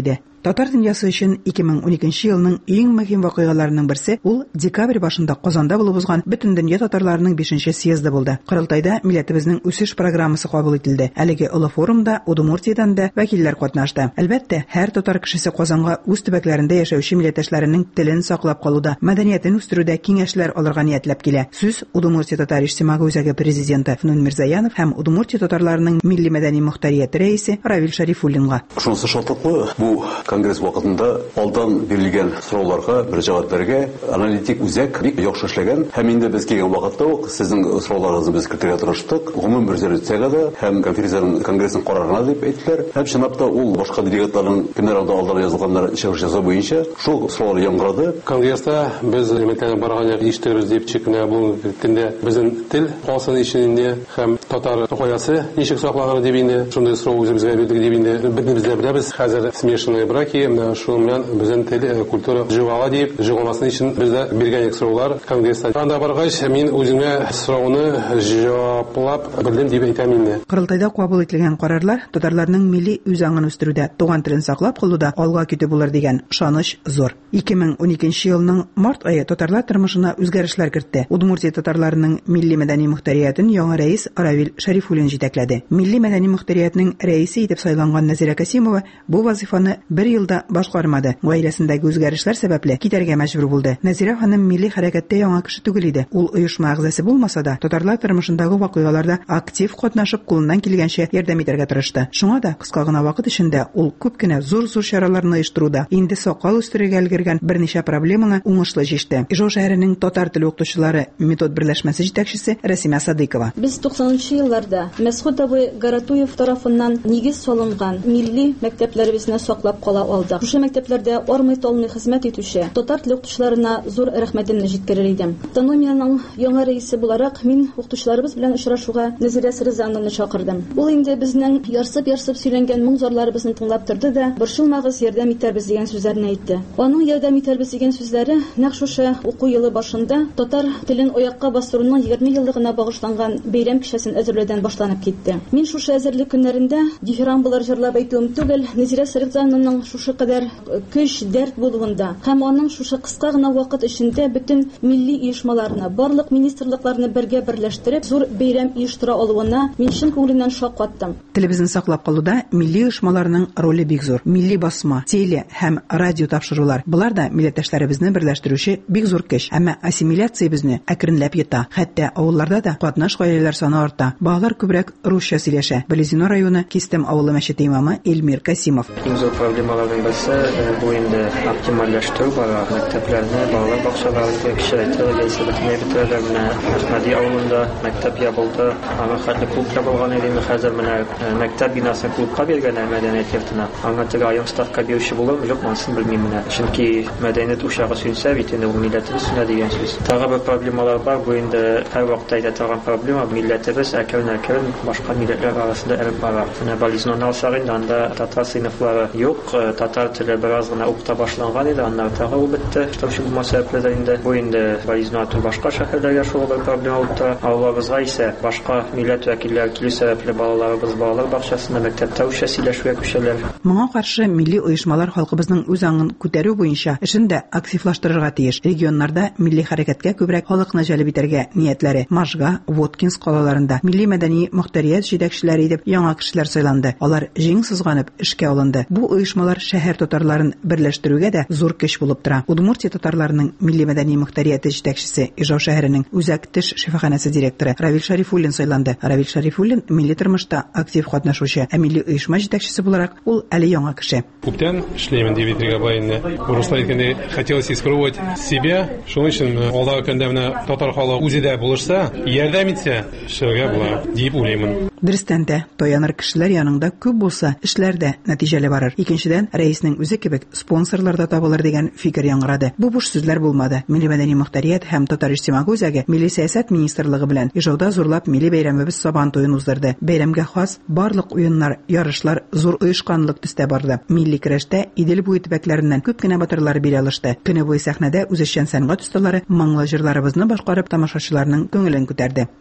Татар дөньясы өчен ике мең уникенче елның иң мөһим вакыйгаларының берсе ул декабрь башында Казанда булып узган Бөтен дөнья татарларының бишенче съезды булды. Кырылтайда милләтебезнең үсеш программасы кабул ителде. Әлеге олы форумда Удмуртиядан да вәкилләр катнашты. Әлбәттә, һәр татар кешесе Казанга үз төбәкләрендә яшәүче милләттәшләренең телен саклап калуда, мәдәниятен үстерүдә киңәшләр алырга ниятләп килә. Сүз Удмуртия татар иҗтимагы үзәге президенты Фнун Мирзаянов һәм Удмуртия татарларының милли мәдәни мөхтәрияте рәисе Равил Шарифуллинга. Шунысы шатлыклы, бу конгресс вакытында алдан бирелгән сорауларга бер җавап бергә аналитик үзәк бик яхшы эшләгән. Һәм инде без килгән вакытта ук сезнең сорауларыгызны без көтәргә тырыштык. Гомум бер резолюциягә дә һәм конференциянең конгрессын карарына дип әйттеләр. Һәм чынлап та ул башка делегатларның кемнәр алда алдан язылганнар чыгыш язу буенча шул сораулар яңгырады. Конгресста без элементарно барган ишетәбез дип чикенә бу көндә безнең тел калсын ишенде һәм татар хаясы ничек саклаган дип инде шундый сорау үзебезгә бирдек дип инде без дә беләбез. Хәзер смешанные браки, шул белән безнең тел культура җыгала дип җыгылмасын өчен без дә биргән сораулар конгресста. Анда баргач мин үземә сорауны җаваплап белдем дип әйтәм инде. Кырылтайда кабул ителгән карарлар татарларның милли үзаңын үстерүдә, туган телен саклап калуда алга китү булыр дигән ышаныч зур. ике мең уникенче елның март ае татарлар тормышына үзгәрешләр кертте. Удмуртия татарларының милли мәдәни мөхтәриятен яңа рәис Равил Шарифуллин җитәкләде. Милли мәдәни мөхтәриятның рәисе итеп сайланган Назира Касимова бу вазифаны бер елда башкармады. Гаиләсендәге үзгәрешләр сәбәпле китәргә мәҗбүр булды. Назира ханым милли хәрәкәттә яңа кеше түгел иде. Ул оешма әгъзасы булмаса да, татарлар тормышындагы вакыйгаларда актив катнашып, кулыннан килгәнчә ярдәм итәргә тырышты. Шуңа да кыска гына вакыт эчендә ул күп кенә зур-зур чараларны оештыруда инде сакал үстерергә өлгергән берничә проблеманы уңышлы җиште. Ижау шәһәренең татар теле укытучылары метод берләшмәсе җитәкчесе Рәсимә Садыкова. Без туксанынчы елларда Мәсгудовы Гаратуев тарафыннан нигез салынган милли мәктәпләребезне саклап кала алдык. Шушы мәктәпләрдә армый-талмый хезмәт итүче татар теле укытучыларына зур рәхмәтемне җиткерер идем. Автономиянең яңа рәисе буларак мин укытучыларыбыз белән очрашуга Назира Сырзановны чакырдым. Ул инде безнең ярсып-ярсып сөйләнгән моң-зарларыбызны тыңлап торды да, борчылмагыз, ярдәм итәрбез дигән сүзләрне әйтте. Аның ярдәм итәрбез дигән сүзләре нәкъ шушы уку елы башында татар телен аякка бастыруның егерме еллыгына багышланган бәйрәм кичәсен әзерләүдән башланып китте. Мин шушы әзерлек көннәрендә дифирамбалар җырлап әйтүем түгел, Назира Сырзановның шушы кадәр көч, дәрт булуында һәм аның шушы кыска гына вакыт эчендә бөтен милли оешмаларны, барлык министрлыкларны бергә берләштереп, зур бәйрәм оештыра алуына мин чын күңеленнән шаккаттым. Телебезне саклап калуда милли оешмаларның роле бик зур. Милли басма, теле һәм радио тапшырулар. Булар да милләттәшләребезне берләштерүче бик зур көч. Әмма ассимиляция безне әкренләп йота. Хәтта авылларда да катнаш гаиләләр саны арта. Балалар күбрәк русча сөйләшә. Белезино районы Кистем авылы мәчете имамы Эльмир Касимов. Иң зур проблемаларның берсе бу инде оптимальләштерү бара. Мәктәпләрне, балалар бакчаларында кичәйтә, яисә битәләрне Әхмәди авылында мәктәп ябылды. Аңа хәтле клуб ябылган иде, хәзер менә мәктәп бинасын клубка биргән мәдәният йортына. Аңа теге айым ставка бирүче булыр, юк, монысын белмим менә. Чөнки мәдәният ушагы сүнсә бит инде ул милләтебез сүнә дигән сүз. Тагы бер проблемалар бар, бу инде һәр вакытта әйтә торган проблема, милләтебез әкрен-әкрен башка милләтләр арасында эреп бара. Менә Бализноны алсак инде анда татар сыйныфлары юк, татар теле бераз гына укыта башланган иде, аннан тагы ул бетте. Штабчы булма сәбәпле инде бу инде Бализно түгел башка шәһәрләргә шул бер проблема булып тора. Авылыбызга исә башка милләт вәкилләре килү сәбәпле балаларыбыз балалар бакчасында мәктәптә үчә сөйләшүгә күчәләр. Моңа каршы милли оешмалар халкыбызның үз аңын күтәрү буенча эшен дә активлаштырырга тиеш. Регионнарда милли хәрәкәткә күбрәк халыкны җәлеп итәргә ниятләре. Можга, Воткинск калаларында милли мәдәни мөхтәрият җитәкчеләре итеп яңа кешеләр сайланды. Алар җиң сызганып эшкә алынды. Бу оешмалар шәһәр татарларын берләштерүгә дә зур көч булып тора. Удмуртия татарларының милли мәдәни мөхтәрияте җитәкчесе, Ижау шәһәренең Үзәк теш шифаханәсе директоры Равил Шарифуллин сайланды. Равил Шарифуллин милли тормышта актив катнашучы, ә милли оешма җитәкчесе буларак ул әле яңа кеше. Күптән эшләймен дип әйтергә була инде. Урыслар әйткәндәй, хотелось испробовать себя. Шуның өчен алдагы көндә менә татар халык үзе дә булышса, ярдәм итсә, эшләргә була дип уйлыймын. Дөрестән дә таяныр кешеләр янында күп булса, эшләр дә нәтиҗәле барыр. Икенчедән, рәиснең үзе кебек спонсорлар да табылыр дигән фикер яңгырады. Бу буш сүзләр булмады. Милли мәдәни мөхтәрият һәм татар иҗтимагы үзәге милли сәясәт министрлыгы белән Ижауда зурлап милли бәйрәмебез Сабан туен уздырды. Бәйрәмгә хас барлык уеннар, ярышлар зур оешканлык төстә барды. Милли көрәштә Идел буе төбәкләреннән күп кенә батырлар бирә алышты. Көне буе сәхнәдә үзешчән сәнгать осталары моңлы җырларыбызны башкарып тамашачыларның күңелен күтәрде.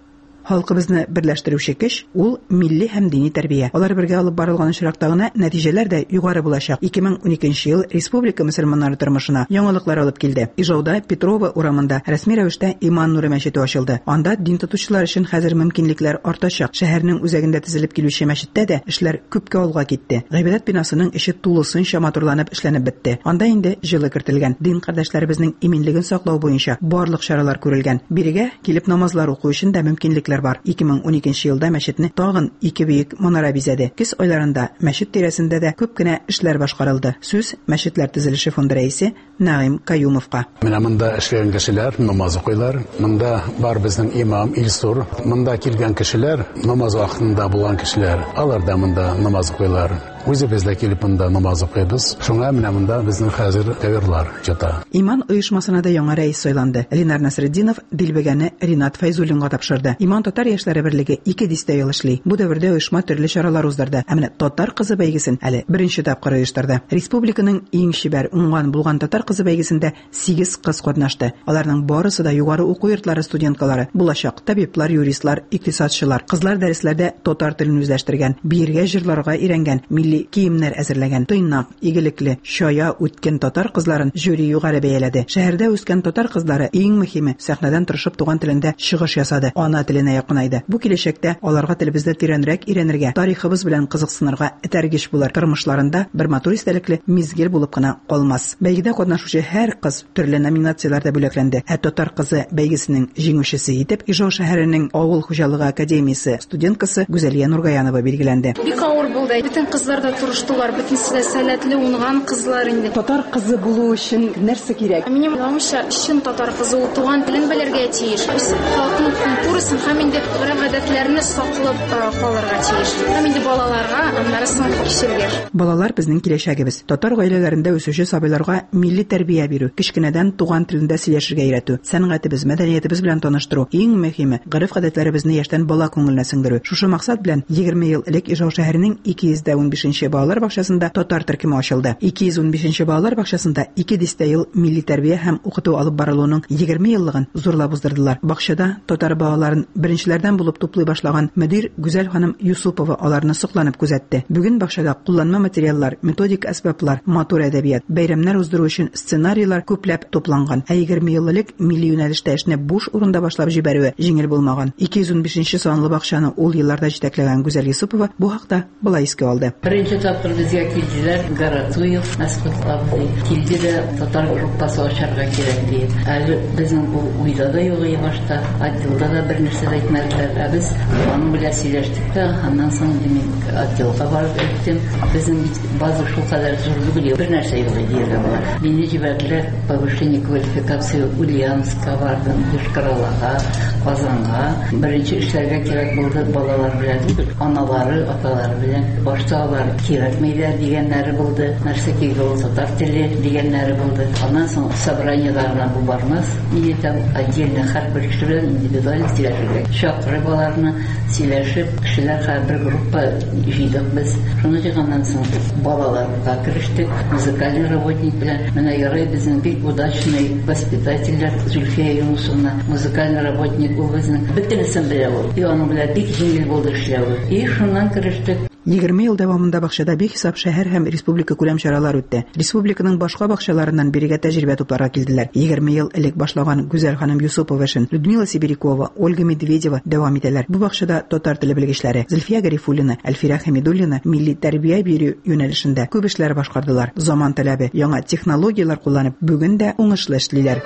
Халкыбызны берләштерүче көч ул милли һәм дини тәрбия. Алар бергә алып барылган очракта гына нәтиҗәләр дә югары булачак. ике мең уникенче ел республика мөселманнары тормышына яңалыклар алып килде. Ижауда Петрова урамында рәсми рәвештә Иман нуры мәчете ачылды. Анда дин тотучылар өчен хәзер мөмкинлекләр артачак. Шәһәрнең үзәгендә төзелеп килүче мәчеттә дә эшләр күпкә алга китте. Гыйбадәт бинасының эше тулысынча матурланып эшләнеп бетте. Анда инде җылы кертелгән. Дин кардәшләребезнең иминлеген саклау буенча барлык чаралар күрелгән. Бирегә килеп намазлар уку өчен дә мөмкинлекләр бар. ике мең уникенче елда мәчетне тагын ике бөек манара бизәде. Көз айларында мәчет тирәсендә дә күп кенә эшләр башкарылды. Сүз мәчетләр төзелеше фонды рәисе Наим Каюмовка. Менә монда эшләгән кешеләр намаз укыйлар. Монда бар безнең имам Илсур. Монда килгән кешеләр, намаз вакытында булган кешеләр. Алар да монда намаз укыйлар. Үзебездә килеп монда намаз укыйбыз. Шуңа менә монда безнең хәзер тәверләр җата. Иман оешмасына да яңа рәис сайланды. Ленар Насретдинов дилбегәне Ринат Файзуллинга тапшырды. Иман татар яшьләре берлеге ике дистә ел эшли. Бу дәвердә оешма төрле чаралар уздырды. Ә менә татар кызы бәйгесен әле беренче тапкыр оештырды. Республиканың иң чибәр уңган булган татар кызы бәйгесендә сигез кыз катнашты. Аларның барысы да югары уку йортлары студенткалары, булачак табиблар, юристлар, икътисадчылар. Кызлар дәресләрдә татар телен үзләштергән, биергә җырларга өйрәнгән, милли киемнәр әзерләгән. Тыйнак, игелекле, шая үткән татар кызларын жюри югары бәяләде. Шәһәрдә үскән татар кызлары иң мөһиме сәхнәдән торышып туган телендә чыгыш ясады, ана теленә якынайды. Бу киләчәктә аларга телебездә тирәнрәк өйрәнергә, тарихыбыз белән кызыксынырга этәргеч булыр. Тормышларында бер матур истәлекле мизгел булып кына калмас. Бәйгедә катнашучы һәр кыз төрле номинацияләрдә бүләкләнде. Ә татар кызы бәйгесенең җиңүчесе итеп Ижау шәһәренең авыл хуҗалыгы академиясе студенткасы Гүзәлия Нургаянова билгеләнде. Бик авыр булды. Бүтән кызлар да турыштылар, бөтенсе дә сәләтле уңган кызлар инде. Татар кызы булу өчен нәрсә кирәк? Минем уйлавымча, чын татар кызы ул туган телен белергә тиеш. Үз халкының культурасын һәм инде гадәтләрне саклап калырга тиеш. Һәм инде балаларга аннарысын кичерергә. Балалар безнең киләчәгебез. Татар гаиләләрендә үсүче сабыйларга милли тәрбия бирү, кичкенәдән туган телендә сөйләшергә өйрәтү, сәнгатебез, мәдәниятебез белән таныштыру, иң мөһиме гореф-гадәтләребезне яшьтән бала күңеленә сеңдерү. Шушы максат белән егерме ел элек Ижау шәһәренең ике йөз унбишенче балалар бакчасында татар төркеме ачылды. ике йөз унбишенче балалар бакчасында ике дистә ел милли тәрбия һәм укыту алып барылуының егерме еллыгын зурлап уздырдылар. Бакчада татар балаларын беренчеләрдән булып туплый башлаган мөдир Гүзәл ханым Юсупова аларны сокланып күзәтте. Бүген бакчада кулланма материаллар, методик әсбаплар, матур әдәбият, бәйрәмнәр уздыру өчен сценарийлар күпләп топланган. Ә егерме ел элек милли юнәлештә эшне буш урында башлап җибәрүе җиңел булмаган. ике йөз унбишенче санлы бакчаны ул елларда җитәкләгән Гүзәл Юсупова бу хакта булай искә алды. Беренче тапкыр безгә килделәр, Гаратуев, Мәсгуд абзый килде дә татар группасы ачарга кирәк дип. Әле безнең бу уйда да юк иде башта, отделда да бер нәрсә дә әйтмәделәр. Ә без аның белән сөйләштек тә, аннан соң димәк отделга барып әйттем. Безнең база шул кадәр зур түгел, бер нәрсә юк иде була. Мине җибәрделәр повышение квалификации Ульяновска бардым, Бишкаралага, Казанга. Беренче эшләргә кирәк булды балалар белән, аналары, аталары белән. Башта алар кирәкмәйләр дигәннәре булды. Нәрсә кирәк ул татар теле дигәннәре булды. Аннан соң собраниеларына бу бармас. Мине там отдельно һәрбер кеше белән индивидуаль сөйләшергә. Чакырып аларны сөйләшеп, кешеләр һәрбер группа җыйдык без. Шуны җыйганнан соң балаларга керештек, музыкаль работник белән. Менә ярый безнең бик удачный воспитательләр Зульфия Юнусовна, музыкаль работник ул безнең бөтенесен белә ул. И аның белән бик җиңел булды эшләү. И шуннан керештек. егерме ел дәвамында бакчада бихисап шәһәр һәм республика күләм чаралар үтте. Республиканың башка бакчаларыннан бирегә тәҗрибә тупларга килделәр. егерме ел элек башлаган Гүзәл ханым Юсупова эшен Людмила Сибирякова, Ольга Медведева дәвам итәләр. Бу бакчада татар теле белгечләре Зөлфия Гарифуллина, Әлфирә Хәмидуллина милли тәрбия бирү юнәлешендә күп эшләр башкардылар. Заман таләбе, яңа технологиялар кулланып, бүген дә уңышлы эшлиләр.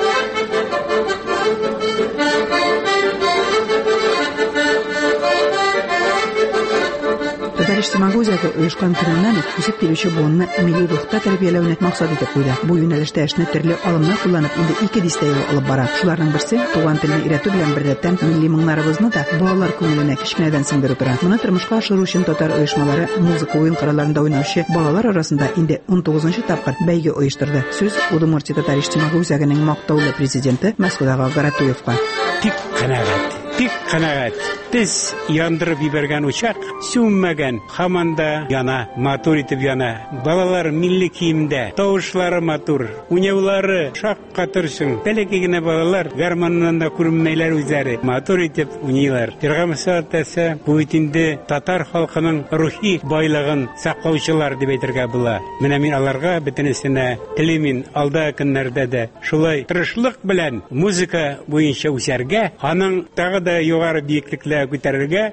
Татарстан үзәге оешкан көннән үк үсеп килүче буынны милли рухта тәрбияләүне максат итеп куйды. Бу юнәлештә эшне төрле алымнар кулланып инде ике дистә ел алып бара. Шуларның берсе туган телне өйрәтү белән беррәттән милли моңнарыбызны да балалар күңеленә кичкенәдән сеңдерү тора. Моны тормышка ашыру өчен татар оешмалары музыка уен коралларында уйнаучы балалар арасында инде он тугызынчы тапкыр бәйге оештырды. Сүз Удмуртия Татарстан үзәгенең мактаулы президенты Мәсгуд Гаратуевка. Тик канәгать, тик канәгать. тез яндырып ебәргән учак сүнмәгән, һаман да яна, матур итеп яна. Балалар милли киемдә, тавышлары матур, уйнаулары шаккатырсың. Бәләкәй генә балалар гармоннан да күренмәйләр үзләре, матур итеп уйныйлар. Тиргамсатасы бу бит инде татар халкының рухи байлыгын саклаучылар дип әйтергә була. Менә мин аларга бөтенесенә телимин алда көннәрдә дә шулай тырышлык белән музыка буенча үсәргә, аның тагы да югары биеклекләргә күтәрергә.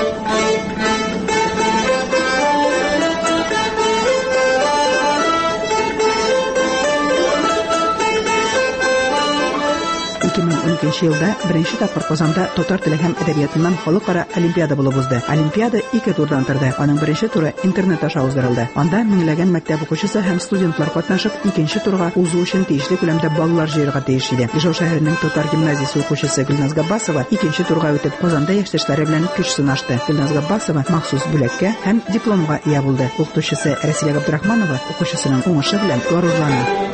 ике мең уникенче елда беренче тапкыр Казанда татар теле һәм әдәбиятыннан халыкара олимпиада булып узды. Олимпиада ике турдан торды. Аның беренче туры интернет аша уздырылды. Анда меңләгән мәктәп укучысы һәм студентлар катнашып, икенче турга узу өчен тиешле күләмдә баллар җыярга тиеш иде. Ижау шәһәренең татар гимназиясе укучысы Гөлназ Габбасова икенче турга үтеп Казанда яшьтәшләре белән көч сынашты. Гөлназ Габбасова махсус бүләккә һәм дипломга ия булды. Укытучысы Рәсилә Габдрахманова укучысының уңышы белән горурлана.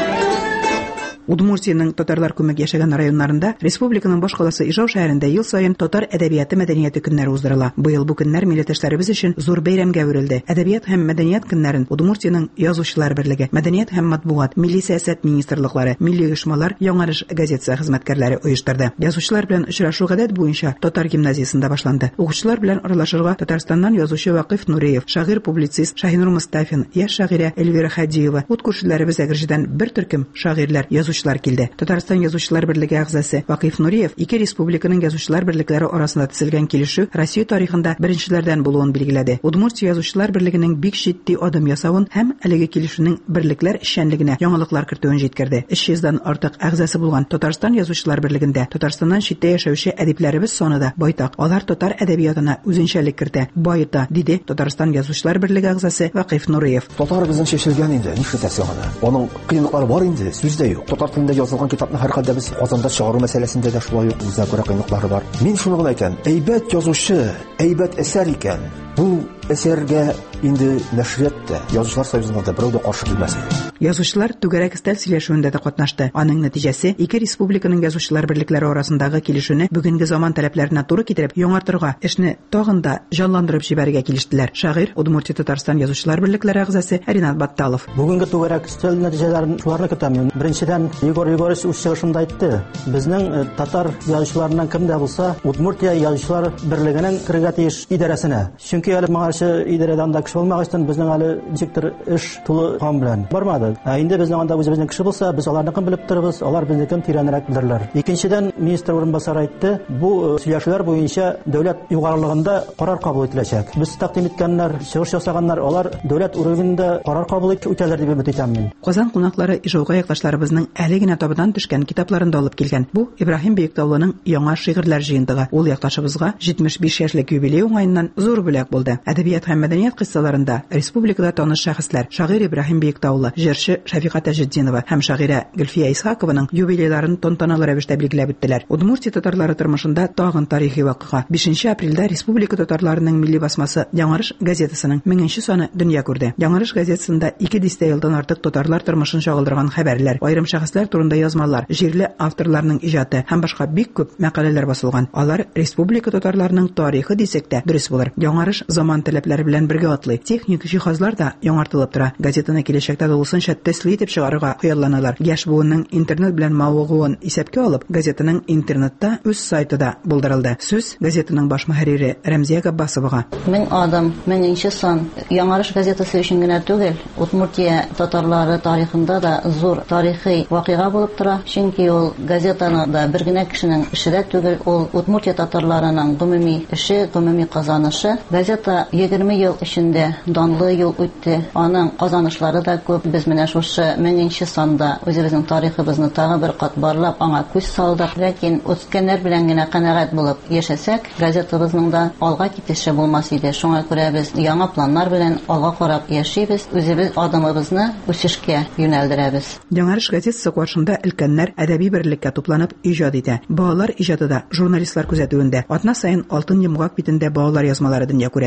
Удмуртиянең татарлар күмәк яшәгән районнарында республиканың баш каласы Ижау шәһәрендә ел саен татар әдәбияты мәдәнияте көннәре уздырыла. Быел бу көннәр милләттәшләребез өчен зур бәйрәмгә әверелде. Әдәбият һәм мәдәният көннәрен Удмуртиянең язучылар берлеге, мәдәният һәм матбугат, милли сәясәт министрлыклары, милли оешмалар, Яңарыш газетасы хезмәткәрләре оештырды. Язучылар белән очрашу гадәт буенча татар гимназиясендә башланды. Укучылар белән аралашырга Татарстаннан язучы Вакыйф Нуриев, шагыйрь-публицист Шаһинур Мустафин, яшь шагыйрә Эльвира Хадиева, ут күршеләребез әгерҗедән бер төркем шагыйрьләр, язучылар килде. Татарстан язучылар берлеге әгъзасы Вакыйф Нуриев ике республиканың язучылар берлекләре арасында төзелгән килешү Россия тарихында беренчеләрдән булуын билгеләде. Удмуртия язучылар берлегенең бик җитди адым ясавын һәм әлеге килешүнең берлекләр эшчәнлегенә яңалыклар кертүен җиткерде. өч йөздән артык әгъзасы булган Татарстан язучылар берлегендә Татарстаннан читтә яшәүче әдипләребез саны да байтак. Алар татар әдәбиятына үзенчәлек кертә, байыта, диде Татарстан язучылар берлеге әгъзасы Вакыйф Нуриев. Татар безнең чәчелгән инде, нишләтәсең аны? Аның кыенлыклары бар инде, сүздә юк. Татар телендә язылган китапны һәркайда без Казанда чыгару мәсьәләсендә дә шулай ук үзенә күрә кыенлыклары бар. Мин шуны гына әйтәм, әйбәт язучы, әйбәт әсәр икән. Бу әсәргә инде нәшриятта язучылар союзында да берәү дә каршы килмәс. Язучылар түгәрәк стәл сөйләшүендә дә катнашты. Аның нәтиҗәсе ике республиканың язучылар берлекләре арасындагы килешүне бүгенге заман таләпләренә туры китереп яңартырга, эшне тагын да җанландырып җибәрергә килештеләр. Шагыйрь, Удмуртия Татарстан язучылар берлекләре әгъзасы Ринат Батталов. Бүгенге түгәрәк стәл нәтиҗәләрен шуларны көтәм. Беренчедән Егор Егорович үз чыгышында әйтте. Безнең татар язучыларыннан кемдә булса, Удмуртия язучылар берлегенең кергә тиеш идарәсенә. Чөнки әле моңарчы идарәдән да кеше булмагачтан безнең әле диктор эш тулы кан белән бармады. Ә инде безнең анда үзебезнең кеше булса, без аларны кем белеп торабыз, алар безнекен тирәнрәк белерләр. Икенчедән министр урынбасары әйтте, бу сөйләшүләр буенча дәүләт югарылыгында карар кабул ителәчәк. Без тәкъдим иткәннәр, чыгыш ясаганнар, алар дәүләт уровенендә карар кабул итәләр дип өмет итәм мин. Казан кунаклары Ижауга якташларыбызның әле генә табыдан төшкән китапларын да алып килгән. Бу Ибраһим Бөектаулының яңа шигырьләр җыентыгы. Ул якташыбызга җитмеш биш яшьлек юбилей уңаеннан зур бүләк булды. Әдәбият һәм мәдәният кыссаларында республикада таныш шәхесләр шагыйрь Ибраһим Бөектаулы, җырчы Шәфиqa Таҗетдинова һәм шагыйрә Гөлфия Исхакованың юбилейларын тантаналы рәвештә билгеләп үттеләр. Удмуртия татарлары тормышында тагын тарихи вакыйга. бишенче апрельдә республика татарларының милли басмасы Яңарыш газетасының меңенче саны дөнья күрде. Яңарыш газетасында ике дистә елдан артык татарлар тормышын чагылдырган хәбәрләр, аерым шәхесләр турында язмалар, җирле авторларның иҗаты һәм башка бик күп мәкаләләр басылган. Алар республика татарларының тарихы дисәк тә дөрес булыр. Яңарыш заман таләпләре белән бергә атлый. Техник җиһазлар да яңартылып тора. Газетаны киләчәктә тулысынча төсле итеп чыгарырга хыялланалар. Яшь буынның интернет белән мавыгуын исәпкә алып, газетаның интернетта үз сайты да булдырылды. Сүз газетаның баш мөхәррире Рәмзия Габбасовага. Мең адам, меңенче сан. Яңарыш газетасы өчен генә түгел, Удмуртия татарлары тарихында да зур тарихи вакыйга булып тора. Чөнки ул газетаны да бер генә кешенең эше дә түгел, ул Удмуртия татарларының гомуми эше, гомуми казанышы. Газета егерме ел эчендә данлы ел үтте. Аның казанышлары да күп. Без менә шушы меңенче санда үзебезнең тарихыбызны тагы бер кат барлап, аңа күз салдык. Ләкин үткәннәр белән генә канәгать булып яшәсәк, газетабызның да алга китеше булмас иде. Шуңа күрә без яңа планнар белән алга карап яшибез, үзебез адымыбызны үсешкә юнәлдерәбез. Яңарыш газетасы каршында өлкәннәр әдәби берлеккә тупланып иҗат итә. Балалар иҗатында журналистлар күзәтүендә атна саен алтын йомгак битендә балалар язмалары дөнья күрә. Күптән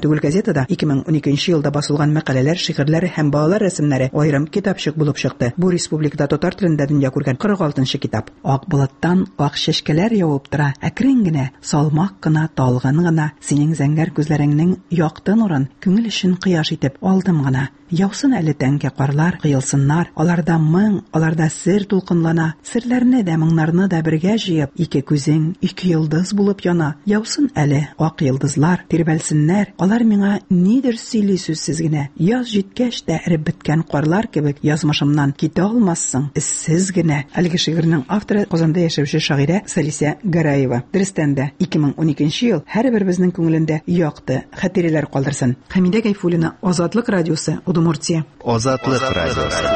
түгел газетада ике мең уникенче елда басылган мәкаләләр, шигырьләр һәм балалар рәсемнәре аерым китапчык булып чыкты. Бу республикада татар телендә дөнья күргән кырык алтынчы китап. Ак болыттан ак чәчкәләр явып тора, әкрен генә, салмак кына, талгын гына, синең зәңгәр күзләреңнең якты нурын күңел өчен кояш итеп алдым гына. Яусын әле тәнгә карлар, кыелсыннар, аларда моң, аларда сер тулкынлана, серләрне дә, моңнарны да бергә җыеп, ике күзең, ике йолдыз булып яна. Яусын әле ак йолдызлар, тирбәлсеннәр, алар миңа нидер сөйли сүзсез генә. Яз җиткәч тә эреп беткән карлар кебек язмышымнан китә алмассың, эссез генә. Әлеге шигырьнең авторы Казанда яшәүче шагыйрә Салиса Гараева. Дөрестән дә ике мең уникенче ел һәрберебезнең күңелендә якты хатирәләр калдырсын. Хәмидә Гайфуллина, Азатлык радиосы, Удмуртия. Азатлык радиосы.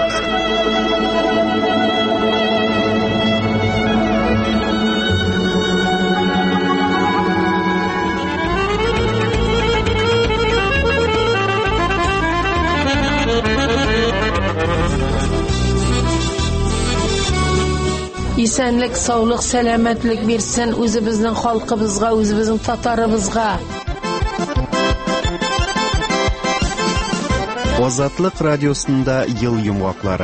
Исәнлек, саулык, сәламәтлек бирсен үзебезнең халкыбызга, үзебезнең татарыбызга. Азатлык радиосында ел йомгаклары.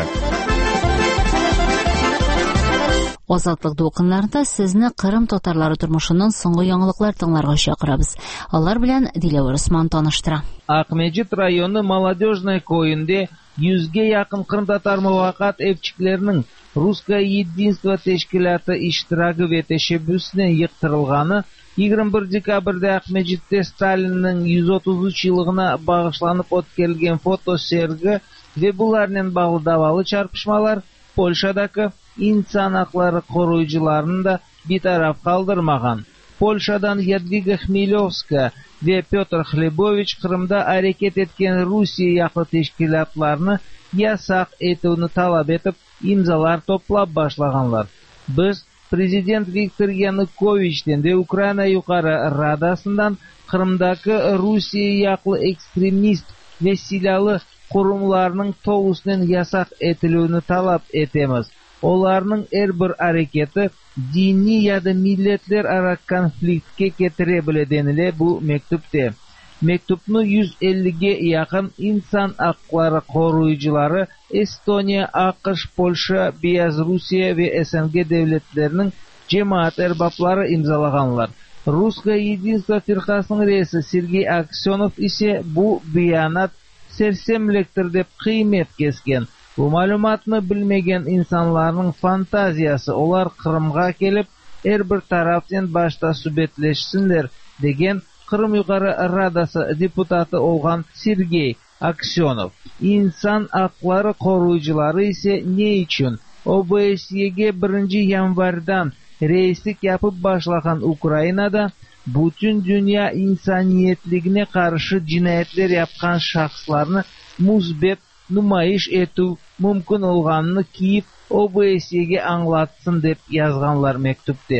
Азатлык дулкыннарында сезне Кырым татарлары тормышының соңгы яңалыклар тыңларга чакырабыз. Алар белән Диләвер Усман таныштыра. Акмеджит районы молодежной коенде йөзгә якын кырым татар муваккат эвчикләренең Русское единство тәшкилаты иштирагы ве тәшәббүсенә йыктырылганы егерме бер декабрьдә Акмеджиттә Сталинның йөз отыз өч елыгына багышланып үткәрелгән фотосерге ве буларның баглы давалы чарпышмалар Польшадагы инсан хаклары корuyucularını да битараф калдырмаган. Польшадан Ядвига Хмелевская ве Петр Хлебович Кырымда әрекет еткән Русия яклы тәшкилатларны ясак етуны талап етіп, имзалар топлап башлаганлар. Без президент Виктор Януковичтен де Украина юқары радасындан Кырымдагы Русия яклы экстремист ве силалы курумларның толусынан ясак етилүүнү талап етеміз. Оларның әрбір әрекеті дини яда миллетлер ара конфликтке кетире биле дениле бу мектупте. Мектупну йөз эллиге якын инсан хаклары корuyucuları Эстония, АКШ, Польша, Белоруссия ве СНГ девлетлеринин жемаат эрбаплары имзалаганлар. Русское единство фиркасынын рейси Сергей Аксенов исе бу биянат серсемлектир деп кыймет кескен. Бу маалыматны билмеген инсанларның фантазиясы олар Кырымга келип, эр бир тараптан башта сүбетлешсиндер деген Кырым югары радасы депутаты олган Сергей Аксенов. İnsan hakları koruyucuları ise ne için O B S E'ye birinci yanvardan reislik yapıp başlayan Ukrayna'da bütün dünya insaniyetliğine karşı cinayetler yapkan şahslarını muzbet numayiş etu mümkün olganını Kiev O B S E'ye anlatsın dep yazganlar mektupta.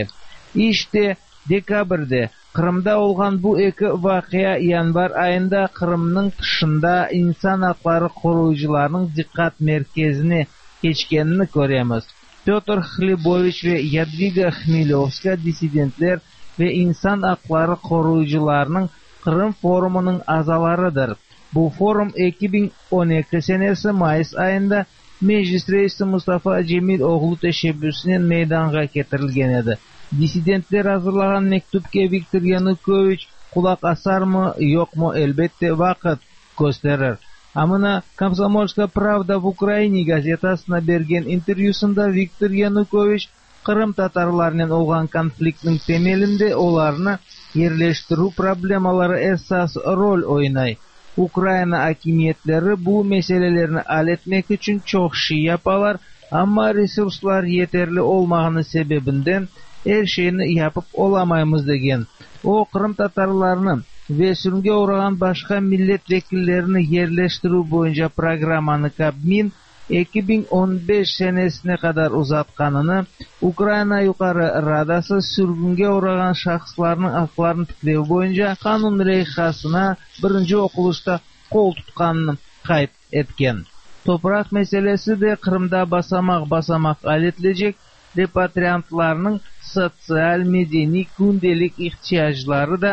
İşte dekabrda Kırımda olgan bu iki vakıya yanvar ayında Kırımның dışında insan hakları koruyucularının dikkat merkezine geçkenini göremiz. Petr Hliboviç ve Yadviga Hmelevskaya disidentler ve insan hakları koruyucularının Kırım forumunun azalarıdır. Bu forum iki bin on iki senesi Mayıs ayında Meclis Reisi Mustafa Cemil oğlu teşebbüsünden meydana getirilgen edi. Disidentler hazırlagan mektupka Viktor Yanukovich kulak asar mı yok mu elbette vakit gösterir. Amına Komsomolska Pravda в Ukrayna gazetasına bergen intervyusunda Viktor Yanukovich Kırım tatarlarının olgan konfliktin temelinde olarını yerleştiru problemaları esas rol oynay. Ukrayna hakimiyetleri bu meselelerini halletmek için çok şey yaparlar ama resurslar yeterli olmağının sebebinden her şeyini yapıp olamayımız degen. O Kırım tatarlarını ve sürünge uğrayan başka millet vekillerini yerleştiru boyunca programını Kabmin iki bin on beş senesine kadar uzatkanını, Ukrayna Yukarı Radası sürgünge uğrayan şahslarının haklarını tikleu boyunca kanun reyhasına birinci okuluşta kol tutkanını kayıt etken. Toprak meselesi de Kırım'da basamak basamak aletleyecek, repatriantlarının sosyal, medeni, gündelik ihtiyaçları da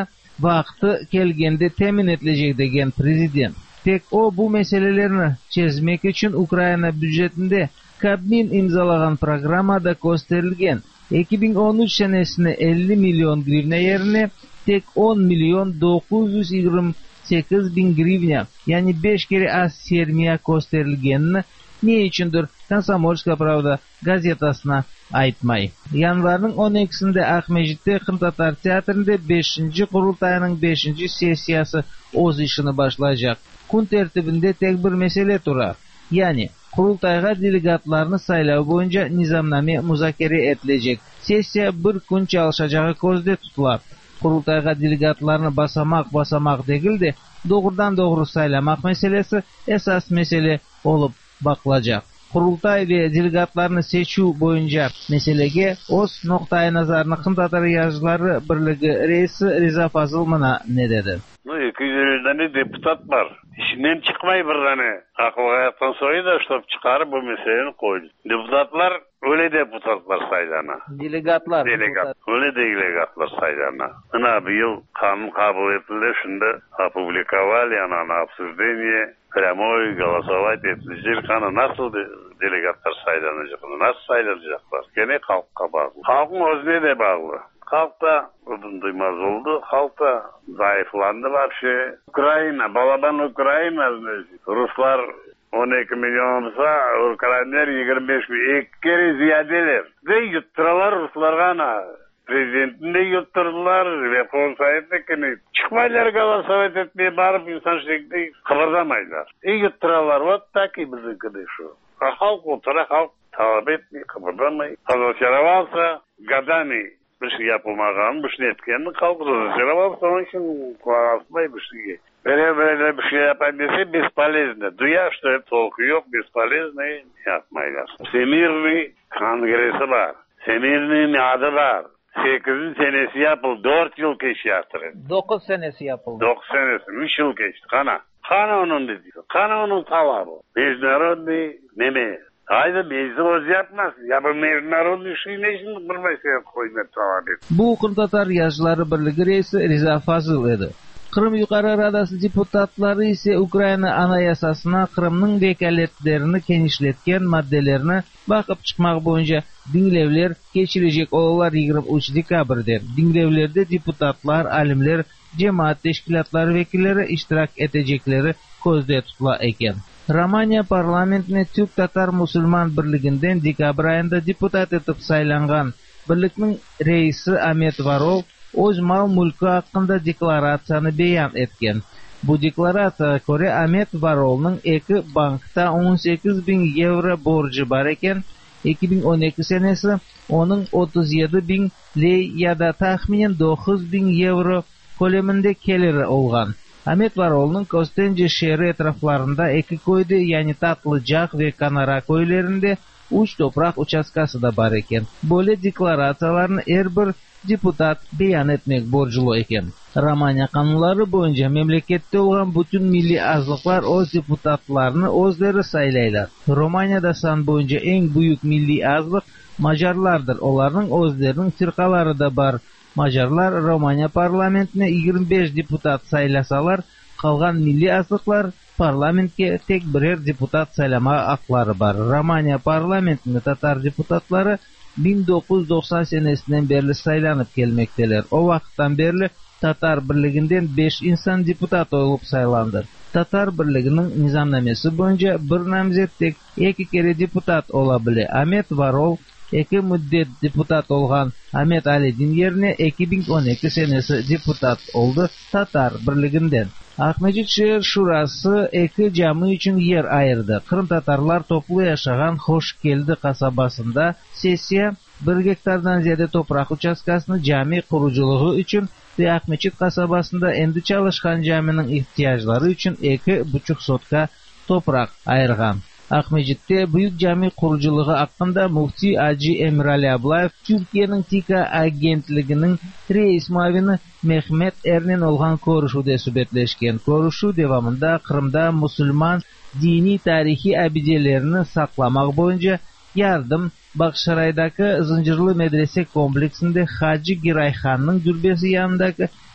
vaqti kelgende temin edilecek degan prezident. Tek o bu meselelerini çözmek için Ukrayna büdjetinde Kabmin imzalagan programmada gösterilgen iki bin on üç senesine elli milyon grivne yerine tek on milyon dokuz yüz yirmi sekiz bin grivne, yani beş kere az sermiye gösterilgenini ne içindir Komsomolska Pravda gazetasına aytmay. Yanvarın on ikisinde Akmejit'te Kırım Tatar Teatrı'nda beşinci kurultayının beşinci sesiyası oz işini başlayacak. Kun tertibinde tek bir mesele turar. Yani kurultayga delegatlarını saylav boyunca nizamname muzakere edilecek. Sessiya bir kun çalışacağı gözde tutular. Kurultayga delegatlarını basamak basamak değil de doğrudan doğru saylamak meselesi esas mesele olup bakılacak. Kurultay ve delegatlarını seçu boyunca meselege oz noktaya nazarını Kırım Tatar Yazıcıları Birliği reisi Reza Fazıl mına ne dedi? iki yüz tane deputat var. İşinden çıkmayı bir tane. Akılga yaptan sonra da ştop çıkarıp bu meseleni koydu. Deputatlar öyle deputatlar saydana. Delegatlar. Delegat. Öyle delegatlar saydana. Ana bir yıl kanun kabul edildi. Şimdi опубликовали она на обсуждение. Прямой голосовать edilecek. Kanı nasıl delegatlar saylanacak? Nasıl saylanacaklar? Gene halka bağlı. Halkın özüne de bağlı. Halk da ödün duymaz oldu. Halk da zayıflandı var şey. Ukrayna, balaban Ukrayna. Ruslar on iki milyon olsa Ukraynalar yigirmi beş milyon. İki kere ziyadeler. Ve yutturarlar Ruslarga ana. Prezidentini de yutturdular. Ve konsayetlikini çıkmaylar galasavet etmeye barıp insan şekilde kıpırdamaylar. E yutturarlar. Vat ta ki bizimkide şu. Halk otura halk talep etmeyi kıpırdamayı. Hazırlıklara varsa Gadani bir şey yapılmadan, bir şey etkenini kalkırız. Ama onun için kulağısmayı bir şey. Böyle böyle bir şey yapan dese бесполезно. Duya что толку yok, бесполезно yapmaylar. Semirli kongresi var. Semirli'nin adı var. sekizinci senesi yapıldı. dört yıl geçti yaptırın. dokuz senesi yapıldı. dokuz senesi. üç yıl geçti. Kana. Kana onun dedi. Kana onun talabı. Международный neme. Haydi meclis oz yapmaz. Ya bu международный şey ne için bir mesele koymak talep et. Bu Kırım Tatar Yazıcıları Birliği reisi Reza Fazıl idi. Kırım Yukarı Radası deputatları ise Ukrayna Anayasasına Kırım'ın vekaletlerini genişletken maddelerini bakıp çıkmak boyunca dinlevler geçirecek olanlar yigirme üç dekabr'dir. Dinlevlerde deputatlar, alimler, cemaat teşkilatları vekilleri iştirak edecekleri gözde tutula eken. Romanya parlamentine Türk Tatar Musulman Birliği'nden dekabr ayında deputat etip saylangan birlikning reisi Ahmet Varol o'z mal mulki hakkında deklaratsiyani beyan etgan. Bu deklaratsiyaga ko'ra Ahmet Varolning iki bankda on sekiz bin yevro borci bar ekan. iki bin on iki senesi onun otuz yedi bin lei ya da taxminen dokuz bin yevro ko'lamida keliri olgan. Ahmet Varolning Kostenci şehri etraflarında iki koyda, yani Tatlıcaq ve Kanara koylarında uch toprak uchastkasi da bar ekan. Böyle deklaratsiyalarni her bir deputat beyan etmek borculu ekan. Romanya kanunları boyunca memlekette olan bütün milli azlıklar o'z deputatlarını o'zlari saylaylar. Romanyada san boyunca en büyük milli azlık Macarlardır. Onların o'zlarining firqalari da bar. Macarlar Romanya parlamentine yigirme besh deputat saylasalar, kalgan milli azlıklar parlamentke tek birer deputat saylama haqlari bar. Romanya parlamentine Tatar deputatları bin dokuz yüz doksan senesinden beri saylanıp gelmekteler. O vakittan beri Tatar Birliği'nden besh insan deputat olup saylandı. Tatar Birliği'nin nizamnamesi boyunca bir namzet tek iki kere deputat olabilir. Ahmet Varol iki müddet deputat olgan Ahmet Ali'nin yerine iki bin on iki senesi deputat oldu Tatar Birliği'nden. Akmejit Şehir Şurası iki cami için yer ayırdı. Kırım Tatarlar toplu yaşagan Hoşkeldi kasabasında sessiya bir hektardan ziyade toprak uçaskasını cami kuruculuğu için ve Akmejit kasabasında endi çalışkan caminin ihtiyaçları için iki buçuk sotka toprak ayırgan. Akmejit'te büyük cami kuruculuğu hakkında Mufti Hacı Emrali Ablayev, Türkiye'nin Tika agentliğinin reis mavini Mehmet Ernen olgan görüşüde sübetleşken. Görüşü devamında Kırım'da Müslüman dini tarihi abidelerini saklamak boyunca yardım Bakşaray'daki zincirli medrese kompleksinde Hacı Girayhan'ın türbesi yanındaki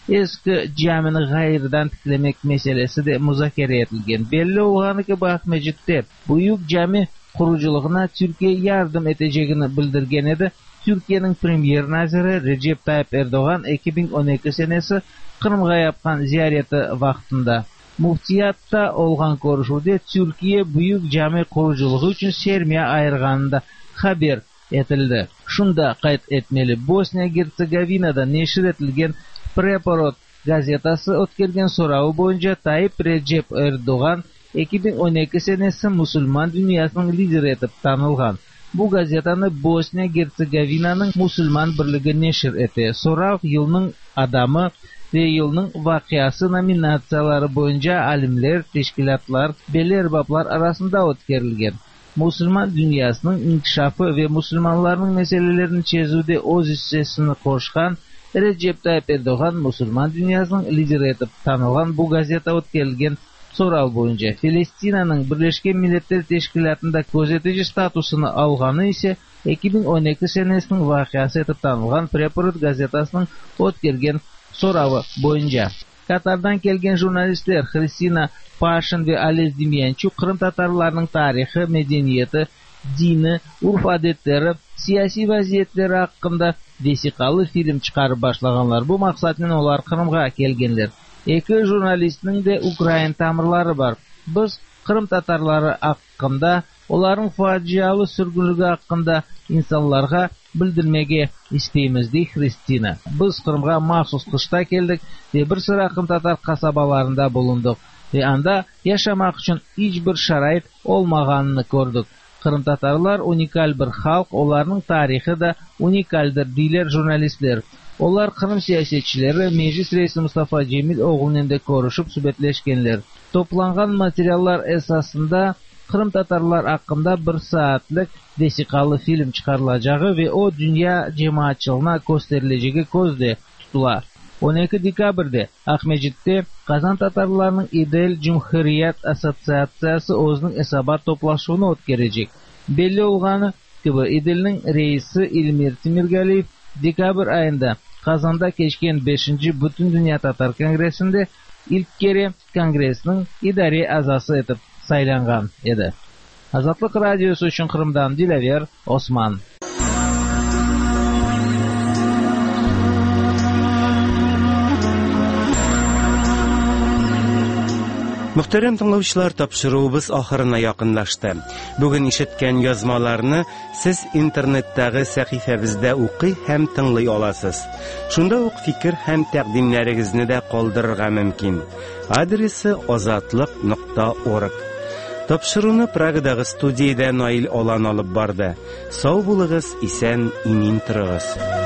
eski camini g'ayridan tiklamak masalasi de muzokara etilgan. Belli bo'lgani ki bu Ahmedjit'te buyuk cami quruculig'ini Türkiye yardım eteceğini bildirgan edi. Türkiye'nin Premier Naziri Recep Tayyip Erdoğan iki bin on iki senesi Kırım'a yapgan ziyareti vaqtında muftiyatda olgan ko'rishuvda Türkiye buyuk cami quruculuğu için sermiya ayırganında haber etildi. Shunda qayd etmeli, Bosniya Gersegovinada neşir etilgan Preporod gazetasi o'tkazgan so'rovi bo'yicha Tayyip Recep Erdo'g'an iki bin on iki senesi musulmon dunyosining lideri etib tanilgan. Bu gazetani Bosniya Gersegovinaning musulmon birligi neşir etdi. So'rov yilning adamı ve yılning voqeasi nominatsiyalari bo'yicha alimlar, tashkilotlar, belerbablar arasında o'tkazilgan. Musulmon dunyosining inkishofi ve musulmonlarning meselelerini chezuda o'z hissasini qo'shgan Recep Tayyip Erdo'g'an musulmon dunyosining lideri etib tanilgan bu gazeta o'tkazilgan so'rov bo'yicha Filistinaning Birlashgan Millatlar Tashkilotida kuzatici statusini olgani ise iki bin on iki senesining voqeasi etib tanilgan Preporod gazetasining o'tkazilgan so'rovi bo'yicha. Katardan kelgan jurnalistlar Kristina Pashin ve Alez Demyanchuk Qrim tatarlarining tarixi, medeniyati, dini, urf-odatlari, siyosiy vaziyatlari haqida vesiqali film chiqarib boshlaganlar. Bu maqsad bilan ular Qrimga kelganlar. Iki jurnalistning de Ukrain ta'mirlari bor. Biz Qrim tatarlari haqida, ularning fojiali surgunligi haqida insonlarga bildirmege isteymiz deydi Kristina. Biz Qrimga maxsus qishda keldik ve bir sıra Qrim tatar kasabalarında bulunduk ve anda yaşamak için hiçbir şarait olmaganını gördük. Qrim tatarlar unikal bir halk, onların tarihi de unikaldir deyler jurnalistler. Onlar Qrim siyasetçileri meclis reisi Mustafa Cemil oğlunun da görüşüp sübetleşkenler. Toplangan materiallar esasında Qrim tatarlar hakkında bir saatlik vesiqalı film çıkarılacağı ve o dünya cemaatçılığına gösterileceği gözde tutular. on iki dekabrda Ahmedjit'te Kazan tatarlarının İdeal Cumhuriyet Assotsiatsiyasi o'zining hisobot to'plashuvini o'tkazecek. Belli bo'lgani ki bu İdeal'ning reisi Ilmir Timirgaliyev dekabr ayında Kazan'da keçken beshinchi Butun Dünya Tatar Kongressinde ilk kere kongressning idariy a'zosi etib saylangan edi. Azatlık radyosu uchun Qrimdan Dilaver Osman. Muhterem tыңлаучылар, тапшыруыбыз ахырына якынлашты. Бүген ишеткән язмаларны сез интернеттагы сәхифәбездә укый һәм тыңлый аласыз. Шунда ук фикер һәм тәкъдимнәрегезне дә калдырырга мөмкин. Адресы озатлык нокта орг. Тапшыруны Прагадагы студиядә Наил Алан алып барды. Сау булыгыз, исән, имин торыгыз.